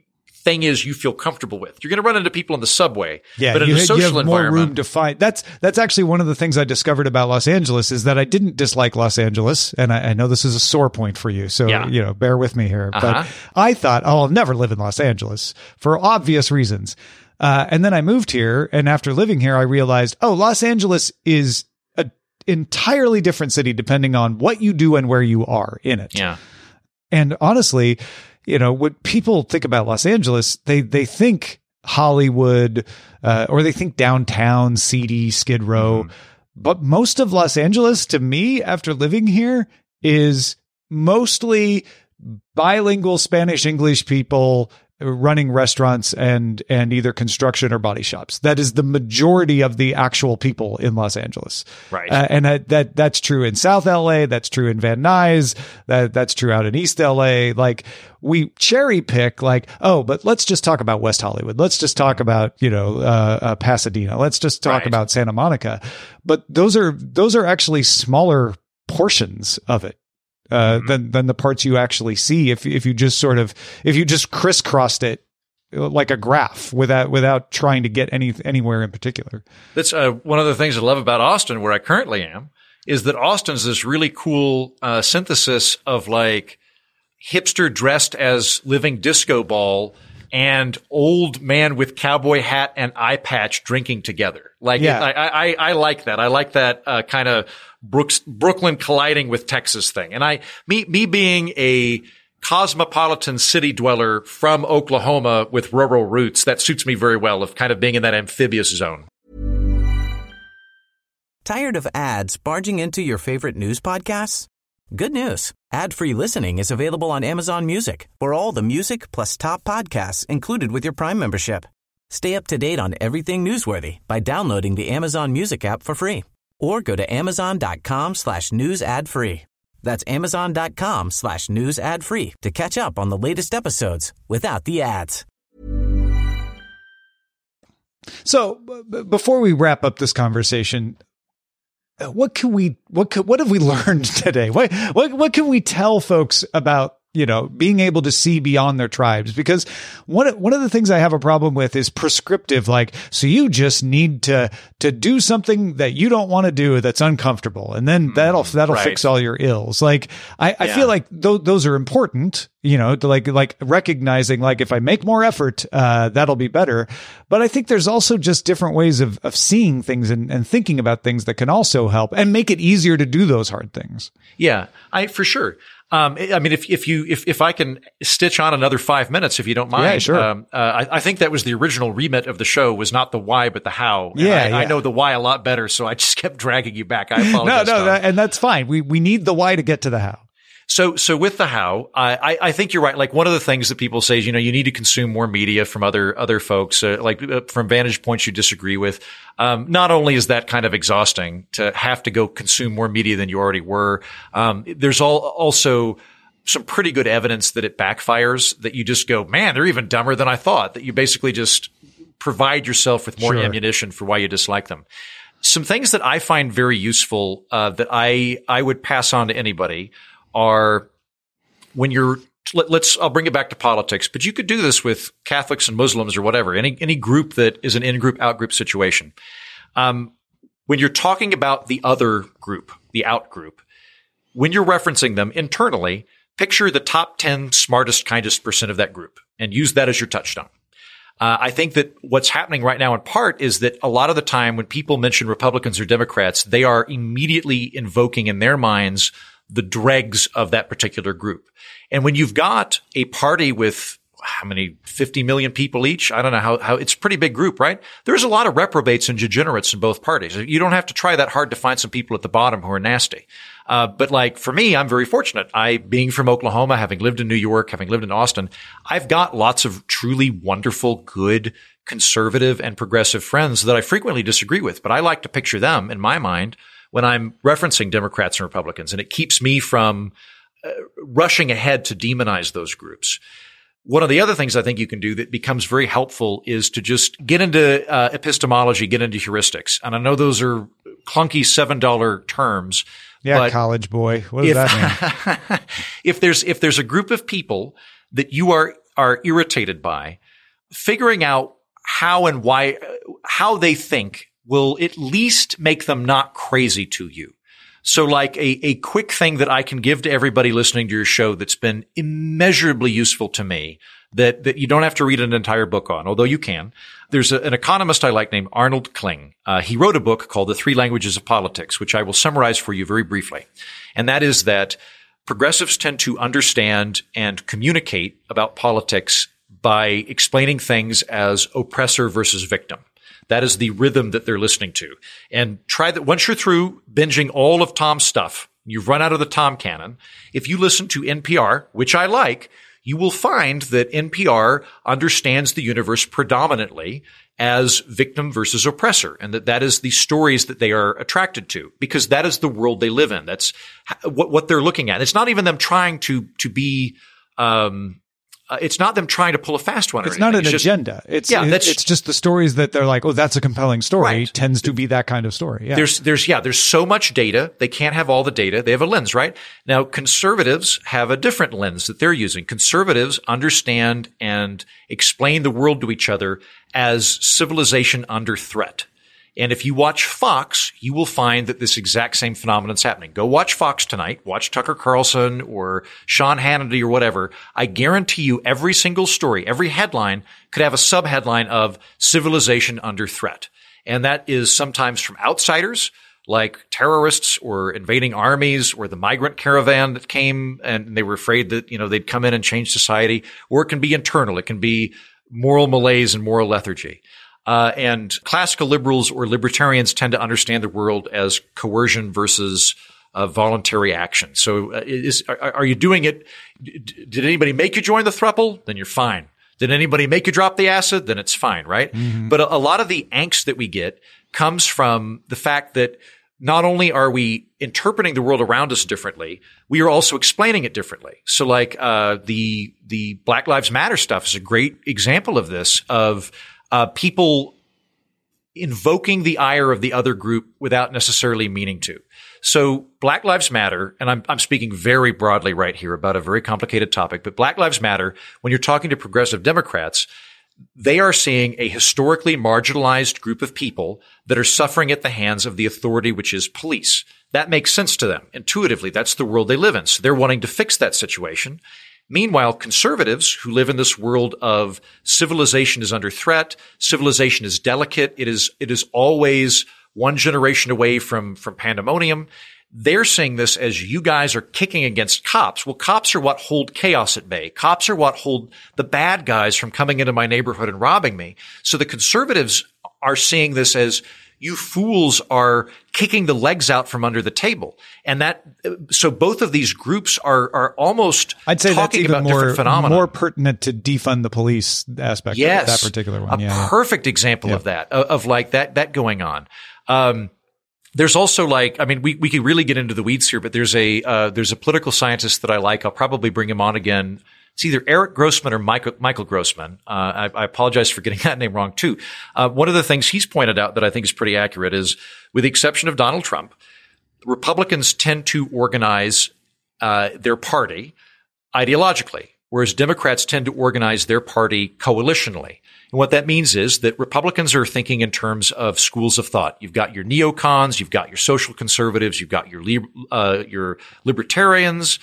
thing is you feel comfortable with. You're going to run into people in the subway, yeah, but in a social you have more environment, room to find. That's actually one of the things I discovered about Los Angeles is that I didn't dislike Los Angeles, and I know this is a sore point for you, so bear with me here. But I thought, I'll never live in Los Angeles for obvious reasons. And then I moved here, and after living here, I realized, Los Angeles is an entirely different city depending on what you do and where you are in it. Yeah. And honestly, when people think about Los Angeles, they think Hollywood, or they think downtown, seedy, Skid Row. But most of Los Angeles, to me, after living here, is mostly bilingual Spanish-English people running restaurants and either construction or body shops. That is the majority of the actual people in Los Angeles. Right. And that's true in South LA. That's true in Van Nuys. That's true out in East LA. Like, we cherry pick but let's just talk about West Hollywood. Let's just talk about, Pasadena. Let's just talk about Santa Monica. But those are actually smaller portions of it. Than the parts you actually see if you just crisscrossed it like a graph without trying to get anywhere in particular. That's one of the things I love about Austin, where I currently am, is that Austin's this really cool synthesis of like hipster dressed as living disco ball and old man with cowboy hat and eye patch drinking together. Like, I like that. I like that kind of Brooklyn colliding with Texas thing. And me being a cosmopolitan city dweller from Oklahoma with rural roots, that suits me very well, of kind of being in that amphibious zone. Tired of ads barging into your favorite news podcasts? Good news. Ad-free listening is available on Amazon Music for all the music plus top podcasts included with your Prime membership. Stay up to date on everything newsworthy by downloading the Amazon Music app for free. Or go to amazon.com/news ad free. That's amazon.com/news ad free to catch up on the latest episodes without the ads. So before we wrap up this conversation, what have we learned today? What can we tell folks about, being able to see beyond their tribes? Because one of the things I have a problem with is prescriptive, so you just need to do something that you don't want to do that's uncomfortable, and then that'll fix all your ills. I feel like those are important, to like recognizing, if I make more effort, that'll be better. But I think there's also just different ways of seeing things and thinking about things that can also help and make it easier to do those hard things. Yeah, for sure. I mean, if I can stitch on another 5 minutes, if you don't mind. Yeah, sure. I think that was the original remit of the show, was not the why, but the how. And I know the why a lot better, so I just kept dragging you back. I apologize. No, and that's fine. We need the why to get to the how. So with the how, I think you're right. Like, one of the things that people say is, you need to consume more media from other folks, from vantage points you disagree with. Not only is that kind of exhausting to have to go consume more media than you already were, there's also some pretty good evidence that it backfires, that you just go, man, they're even dumber than I thought, that you basically just provide yourself with more ammunition for why you dislike them. Some things that I find very useful, that I would pass on to anybody are, when you're, I'll bring it back to politics, but you could do this with Catholics and Muslims or whatever, any group that is an in-group, out-group situation. When you're talking about the other group, the out-group, when you're referencing them internally, picture the top 10 smartest, kindest % of that group and use that as your touchstone. I think that what's happening right now in part is that a lot of the time when people mention Republicans or Democrats, they are immediately invoking in their minds the dregs of that particular group. And when you've got a party with how many, 50 million people each? I don't know how it's a pretty big group, right? There's a lot of reprobates and degenerates in both parties. You don't have to try that hard to find some people at the bottom who are nasty. But for me, I'm very fortunate. Being from Oklahoma, having lived in New York, having lived in Austin, I've got lots of truly wonderful, good, conservative and progressive friends that I frequently disagree with, but I like to picture them in my mind when I'm referencing Democrats and Republicans, and it keeps me from rushing ahead to demonize those groups. One of the other things I think you can do that becomes very helpful is to just get into epistemology, get into heuristics. And I know those are clunky $7 terms. Yeah, but college boy. What does that mean? If there's a group of people that you are irritated by, figuring out how and why, how they think will at least make them not crazy to you. So like a quick thing that I can give to everybody listening to your show that's been immeasurably useful to me that you don't have to read an entire book on, although you can. There's an economist I like named Arnold Kling. He wrote a book called The Three Languages of Politics, which I will summarize for you very briefly. And that is that progressives tend to understand and communicate about politics by explaining things as oppressor versus victim. That is the rhythm that they're listening to. And try that once you're through binging all of Tom's stuff, you've run out of the Tom canon. If you listen to NPR, which I like, you will find that NPR understands the universe predominantly as victim versus oppressor, and that is the stories that they are attracted to, because that is the world they live in. That's what they're looking at. It's not even them trying to be, it's not them trying to pull a fast one. It's not an agenda. It's just the stories that they're like, oh, that's a compelling story. Right. Tends to be that kind of story. Yeah. There's so much data. They can't have all the data. They have a lens, right? Now, conservatives have a different lens that they're using. Conservatives understand and explain the world to each other as civilization under threat. And if you watch Fox, you will find that this exact same phenomenon is happening. Go watch Fox tonight. Watch Tucker Carlson or Sean Hannity or whatever. I guarantee you every single story, every headline could have a subheadline of civilization under threat. And that is sometimes from outsiders like terrorists or invading armies or the migrant caravan that came and they were afraid that, they'd come in and change society. Or it can be internal. It can be moral malaise and moral lethargy. And classical liberals or libertarians tend to understand the world as coercion versus voluntary action. So are you doing it? Did anybody make you join the throuple? Then you're fine. Did anybody make you drop the acid? Then it's fine, right? Mm-hmm. But a lot of the angst that we get comes from the fact that not only are we interpreting the world around us differently, we are also explaining it differently. So like the Black Lives Matter stuff is a great example of this, of people invoking the ire of the other group without necessarily meaning to. So Black Lives Matter, and I'm speaking very broadly right here about a very complicated topic, but Black Lives Matter, when you're talking to progressive Democrats, they are seeing a historically marginalized group of people that are suffering at the hands of the authority, which is police. That makes sense to them. Intuitively, that's the world they live in. So they're wanting to fix that situation. Meanwhile, conservatives who live in this world of civilization is under threat, civilization is delicate, it is always one generation away from pandemonium. They're seeing this as you guys are kicking against cops. Well, cops are what hold chaos at bay. Cops are what hold the bad guys from coming into my neighborhood and robbing me. So the conservatives are seeing this as you fools are kicking the legs out from under the table. And so both of these groups are almost I'd say talking that's even about more pertinent to defund the police aspect of that particular one. Perfect example of that, of like that going on. There's also we could really get into the weeds here, but there's a political scientist that I like. I'll probably bring him on again. It's either Eric Grossman or Michael Grossman. I apologize for getting that name wrong too. One of the things he's pointed out that I think is pretty accurate is, with the exception of Donald Trump, Republicans tend to organize their party ideologically, whereas Democrats tend to organize their party coalitionally. And what that means is that Republicans are thinking in terms of schools of thought. You've got your neocons, you've got your social conservatives, you've got your libertarians.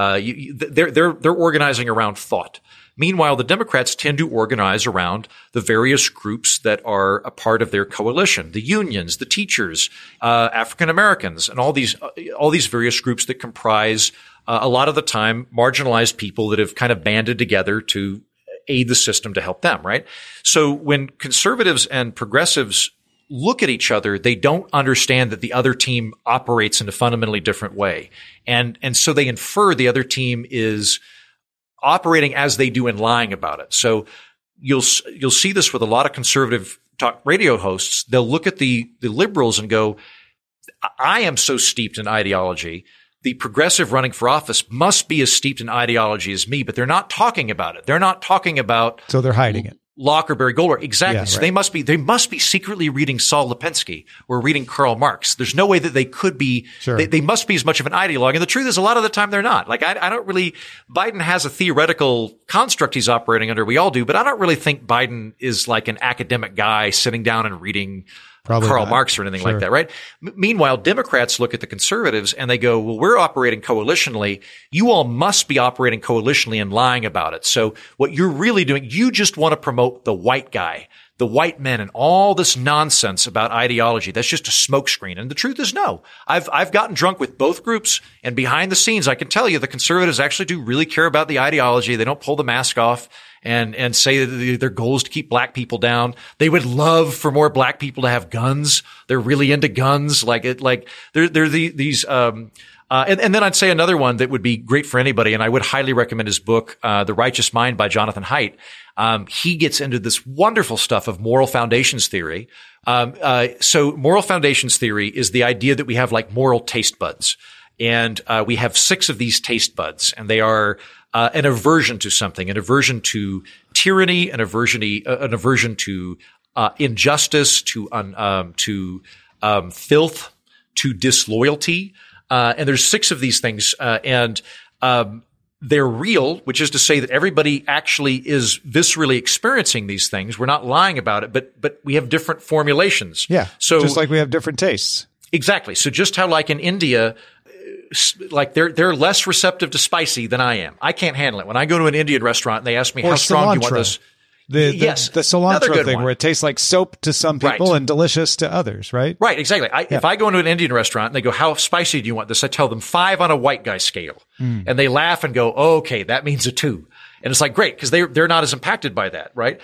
They're organizing around thought. Meanwhile, the Democrats tend to organize around the various groups that are a part of their coalition: the unions, the teachers, African Americans, and all these various groups that comprise a lot of the time marginalized people that have kind of banded together to aid the system to help them, right? So when conservatives and progressives look at each other, they don't understand that the other team operates in a fundamentally different way. And so they infer the other team is operating as they do and lying about it. So you'll see this with a lot of conservative talk radio hosts. They'll look at the liberals and go, I am so steeped in ideology. The progressive running for office must be as steeped in ideology as me, but they're not talking about it. They're not talking about. So they're hiding it. Locke or Barry Goldwater. Exactly. Yeah, so right. they must be secretly reading Saul Lipinski or reading Karl Marx. There's no way that they could be, Sure. they must be as much of an ideologue. And the truth is a lot of the time they're not. Like I don't really, Biden has a theoretical construct he's operating under. We all do, but I don't really think Biden is like an academic guy sitting down and reading Probably Karl not. Marx or anything Sure. like that, right? Meanwhile, Democrats look at the conservatives and they go, well, we're operating coalitionally. You all must be operating coalitionally and lying about it. So what you're really doing, you just want to promote the white guy, the white men, and all this nonsense about ideology. That's just a smokescreen. And the truth is no. I've gotten drunk with both groups, and behind the scenes, I can tell you the conservatives actually do really care about the ideology. They don't pull the mask off and say that their goal is to keep black people down. They would love for more black people to have guns. They're really into guns. They're these, and then I'd say another one that would be great for anybody, and I would highly recommend his book, The Righteous Mind by Jonathan Haidt. He gets into this wonderful stuff of moral foundations theory. So moral foundations theory is the idea that we have like moral taste buds. And we have 6 of these taste buds, and they are an aversion to something, an aversion to tyranny, an aversion to injustice, to filth, to disloyalty. And there's 6 of these things, and they're real, which is to say that everybody actually is viscerally experiencing these things. We're not lying about it, but we have different formulations. Yeah. So just like we have different tastes. Exactly. So just how like in India, like they're less receptive to spicy than I am. I can't handle it. When I go to an Indian restaurant and they ask me, Or how strong do you want cilantro. this? The Another cilantro good thing one. where it tastes like soap to some people Right. and delicious to others, right? Right, exactly. If I go into an Indian restaurant and they go, how spicy do you want this? I tell them 5 on a white guy scale. And they laugh and go, oh, okay, that means a 2. And it's like, great, because they're not as impacted by that, right?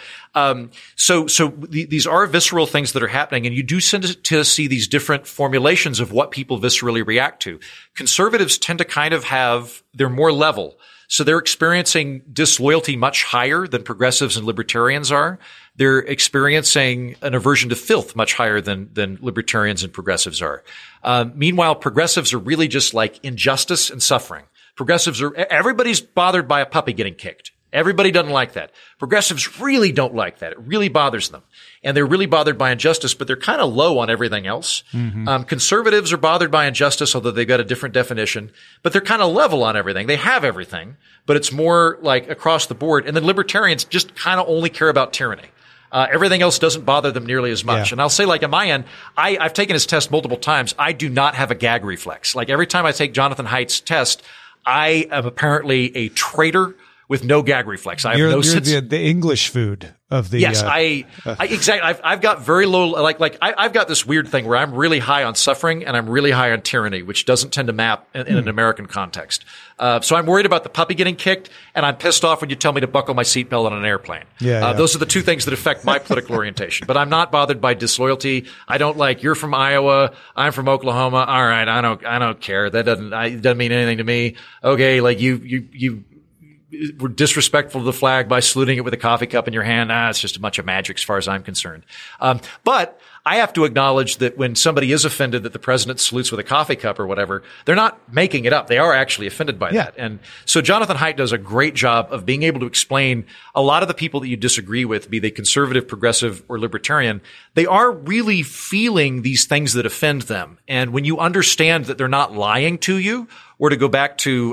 So these are visceral things that are happening, and you do tend to see these different formulations of what people viscerally react to. Conservatives tend to kind of they're more level. So they're experiencing disloyalty much higher than progressives and libertarians are. They're experiencing an aversion to filth much higher than libertarians and progressives are. Meanwhile, progressives are really just like injustice and suffering. Everybody's bothered by a puppy getting kicked. Everybody doesn't like that. Progressives really don't like that. It really bothers them. And they're really bothered by injustice, but they're kind of low on everything else. Conservatives are bothered by injustice, although they've got a different definition, but they're kind of level on everything. They have everything, but it's more like across the board. And then libertarians just kind of only care about tyranny. Everything else doesn't bother them nearly as much. Yeah. And I'll say, like, on my end, I've taken his test multiple times. I do not have a gag reflex. Like, every time I take Jonathan Haidt's test, I am apparently a traitor with no gag reflex. I have You're no sense. the English food of the. Yes, I exactly. I've got very low. I've got this weird thing where I'm really high on suffering and I'm really high on tyranny, which doesn't tend to map in an American context. So I'm worried about the puppy getting kicked, and I'm pissed off when you tell me to buckle my seatbelt on an airplane. Yeah. Those are the 2 things that affect my political orientation. But I'm not bothered by disloyalty. I don't like, you're from Iowa, I'm from Oklahoma. All right, I don't care. That doesn't mean anything to me. Okay, like you were disrespectful to the flag by saluting it with a coffee cup in your hand. It's just a bunch of magic as far as I'm concerned. But I have to acknowledge that when somebody is offended that the president salutes with a coffee cup or whatever, they're not making it up. They are actually offended by that. And so Jonathan Haidt does a great job of being able to explain a lot of the people that you disagree with, be they conservative, progressive, or libertarian, they are really feeling these things that offend them. And when you understand that they're not lying to you, or to go back to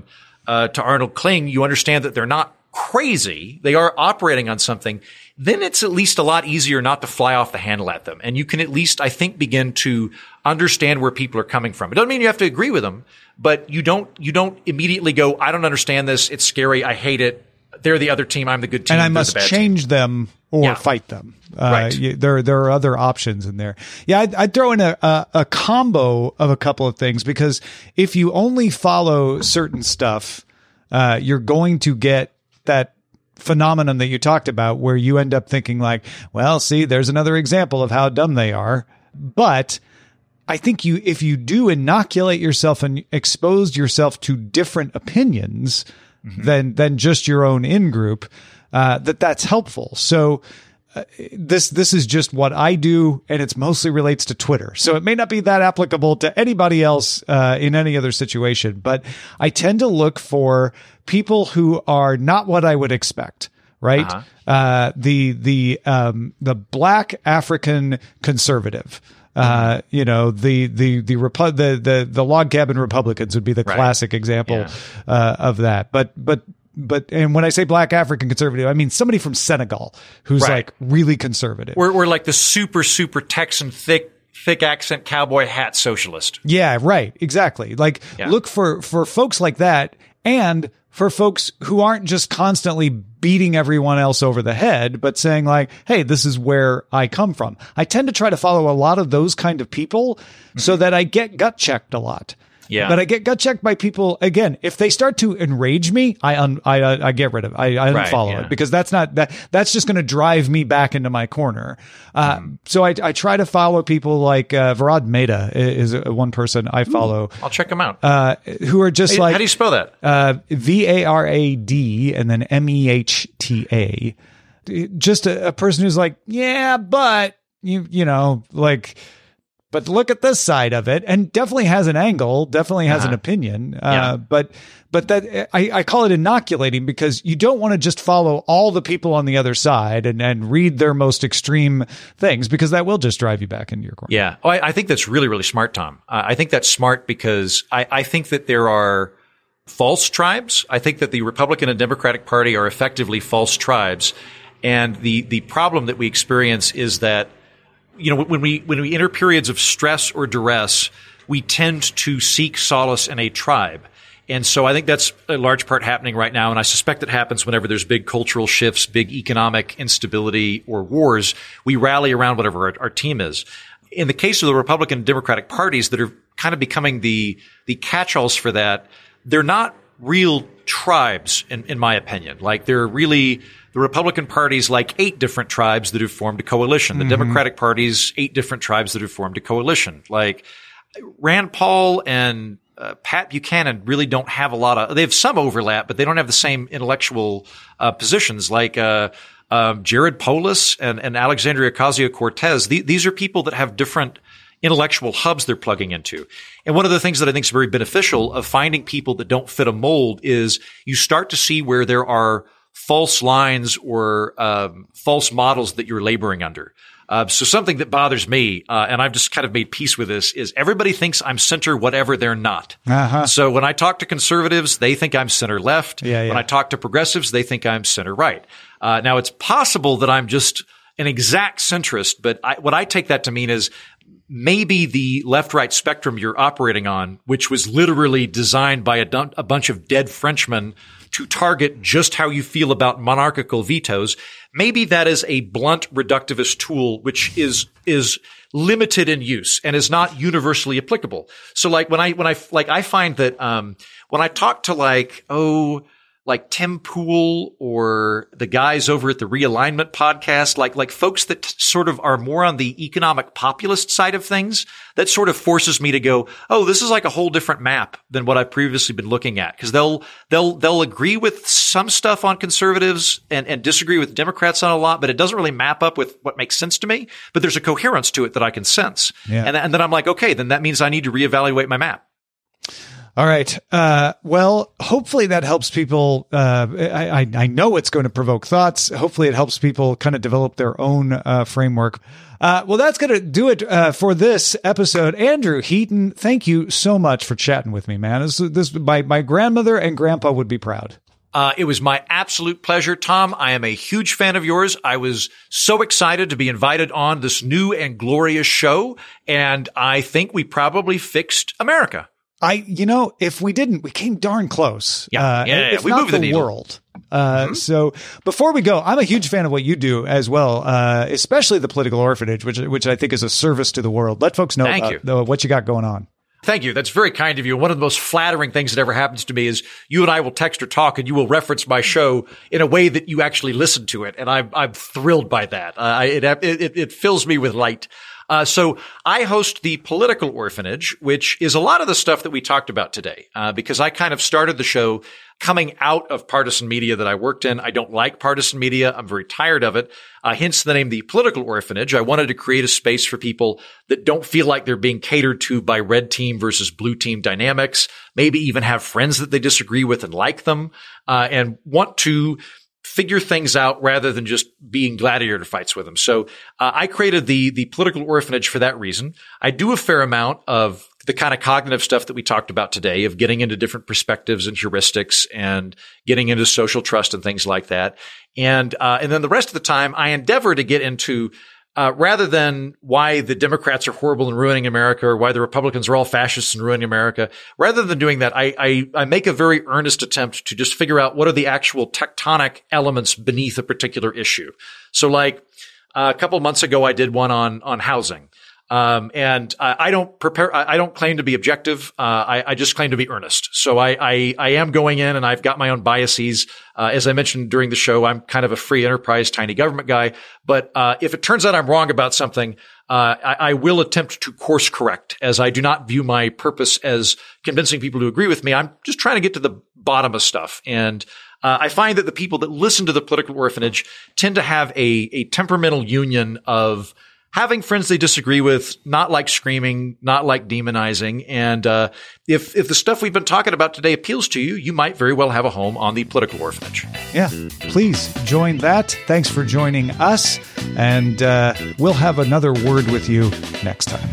Arnold Kling, you understand that they're not crazy. They are operating on something. Then it's at least a lot easier not to fly off the handle at them. And you can at least, I think, begin to understand where people are coming from. It doesn't mean you have to agree with them, but you don't immediately go, I don't understand this. It's scary. I hate it. They're the other team. I'm the good team. And I They're must the bad change team. them or Yeah. fight them. Right. There are other options in there. Yeah, I'd throw in a combo of a couple of things, because if you only follow certain stuff, you're going to get that phenomenon that you talked about where you end up thinking like, well, see, there's another example of how dumb they are. But I think if you do inoculate yourself and expose yourself to different opinions than just your own in-group, that's helpful. So this is just what I do, and it's mostly relates to Twitter. So it may not be that applicable to anybody else in any other situation, but I tend to look for people who are not what I would expect, right? Uh-huh. The black African conservative. You know, the log cabin Republicans would be the classic example of that. But and when I say black African conservative, I mean somebody from Senegal who's like really conservative. We're like the super Texan thick accent cowboy hat socialist. Yeah, right. Exactly. Like look for folks like that, and for folks who aren't just constantly beating everyone else over the head, but saying like, hey, this is where I come from. I tend to try to follow a lot of those kind of people so that I get gut checked a lot. Yeah. But I get gut checked by people, again, if they start to enrage me, I get rid of it. I unfollow it, because that's just going to drive me back into my corner. So I try to follow people like Varad Mehta is one person I follow. I'll check him out. Who are just like, how do you spell that? VARAD and then MEHTA. Just a person who's like, yeah, but you know, like, but look at this side of it, and definitely has an angle, definitely has an opinion. But that I call it inoculating, because you don't want to just follow all the people on the other side and read their most extreme things, because that will just drive you back into your corner. Yeah. Oh, I think that's really, really smart, Tom. I think that's smart because I think that there are false tribes. I think that the Republican and Democratic Party are effectively false tribes. And the problem that we experience is that, you know, when we enter periods of stress or duress, we tend to seek solace in a tribe. And so I think that's a large part happening right now. And I suspect it happens whenever there's big cultural shifts, big economic instability, or wars. We rally around whatever our team is. In the case of the Republican and Democratic parties that are kind of becoming the catch-alls for that, they're not real tribes, in my opinion. Like, they're really, the Republican Party's like 8 different tribes that have formed a coalition. The Democratic Party's 8 different tribes that have formed a coalition. Like, Rand Paul and Pat Buchanan really don't have a lot of, they have some overlap, but they don't have the same intellectual positions. Like Jared Polis and Alexandria Ocasio-Cortez. These are people that have different intellectual hubs they're plugging into. And one of the things that I think is very beneficial of finding people that don't fit a mold is you start to see where there are false lines or false models that you're laboring under. So something that bothers me, and I've just kind of made peace with this, is everybody thinks I'm center whatever they're not. So when I talk to conservatives, they think I'm center left. When I talk to progressives, they think I'm center right. Now, it's possible that I'm just an exact centrist, but what I take that to mean is maybe the left-right spectrum you're operating on, which was literally designed by a bunch of dead Frenchmen to target just how you feel about monarchical vetoes, maybe that is a blunt reductivist tool which is limited in use and is not universally applicable. So like when I find that when I talk to like Tim Pool or the guys over at the Realignment podcast, like folks that sort of are more on the economic populist side of things, that sort of forces me to go, oh, this is like a whole different map than what I've previously been looking at. Cause they'll agree with some stuff on conservatives and disagree with Democrats on a lot, but it doesn't really map up with what makes sense to me. But there's a coherence to it that I can sense. Yeah. And then I'm like, okay, then that means I need to reevaluate my map. All right. Well, hopefully that helps people. I know it's going to provoke thoughts. Hopefully it helps people kind of develop their own framework. Well, that's going to do it for this episode. Andrew Heaton, thank you so much for chatting with me, man. My grandmother and grandpa would be proud. It was my absolute pleasure, Tom. I am a huge fan of yours. I was so excited to be invited on this new and glorious show, and I think we probably fixed America. If we didn't, we came darn close. If we not moved the needle. World. So before we go, I'm a huge fan of what you do as well, especially the Political Orphanage, which I think is a service to the world. Let folks know what you got going on. Thank you. That's very kind of you. One of the most flattering things that ever happens to me is you and I will text or talk and you will reference my show in a way that you actually listen to it. And I'm thrilled by that. It fills me with light. So I host the Political Orphanage, which is a lot of the stuff that we talked about today, because I kind of started the show coming out of partisan media that I worked in. I don't like partisan media. I'm very tired of it. Hence the name The Political Orphanage. I wanted to create a space for people that don't feel like they're being catered to by red team versus blue team dynamics, maybe even have friends that they disagree with and like them, and want to figure things out rather than just being gladiator fights with them. So I created the political orphanage for that reason. I do a fair amount of the kind of cognitive stuff that we talked about today, of getting into different perspectives and heuristics and getting into social trust and things like that. And then the rest of the time, I endeavor to get into rather than why the Democrats are horrible and ruining America, or why the Republicans are all fascists and ruining America, rather than doing that, I make a very earnest attempt to just figure out what are the actual tectonic elements beneath a particular issue. So like a couple of months ago, I did one on housing. And I don't claim to be objective. I just claim to be earnest. So I am going in and I've got my own biases. As I mentioned during the show, I'm kind of a free enterprise, tiny government guy. But, if it turns out I'm wrong about something, I will attempt to course correct, as I do not view my purpose as convincing people to agree with me. I'm just trying to get to the bottom of stuff. And, I find that the people that listen to the Political Orphanage tend to have a temperamental union of having friends they disagree with, not like screaming, not like demonizing. And if the stuff we've been talking about today appeals to you, you might very well have a home on the Political Orphanage. Yeah, please join that. Thanks for joining us. And we'll have another word with you next time.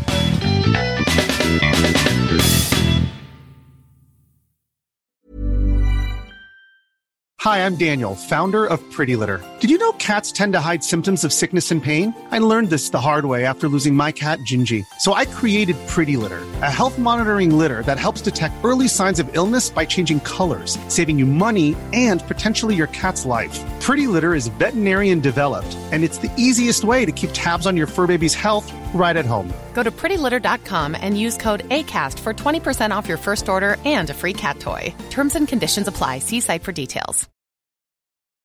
Hi, I'm Daniel, founder of Pretty Litter. Did you know cats tend to hide symptoms of sickness and pain? I learned this the hard way after losing my cat, Gingy. So I created Pretty Litter, a health monitoring litter that helps detect early signs of illness by changing colors, saving you money and potentially your cat's life. Pretty Litter is veterinarian developed, and it's the easiest way to keep tabs on your fur baby's health right at home. Go to prettylitter.com and use code ACAST for 20% off your first order and a free cat toy. Terms and conditions apply. See site for details.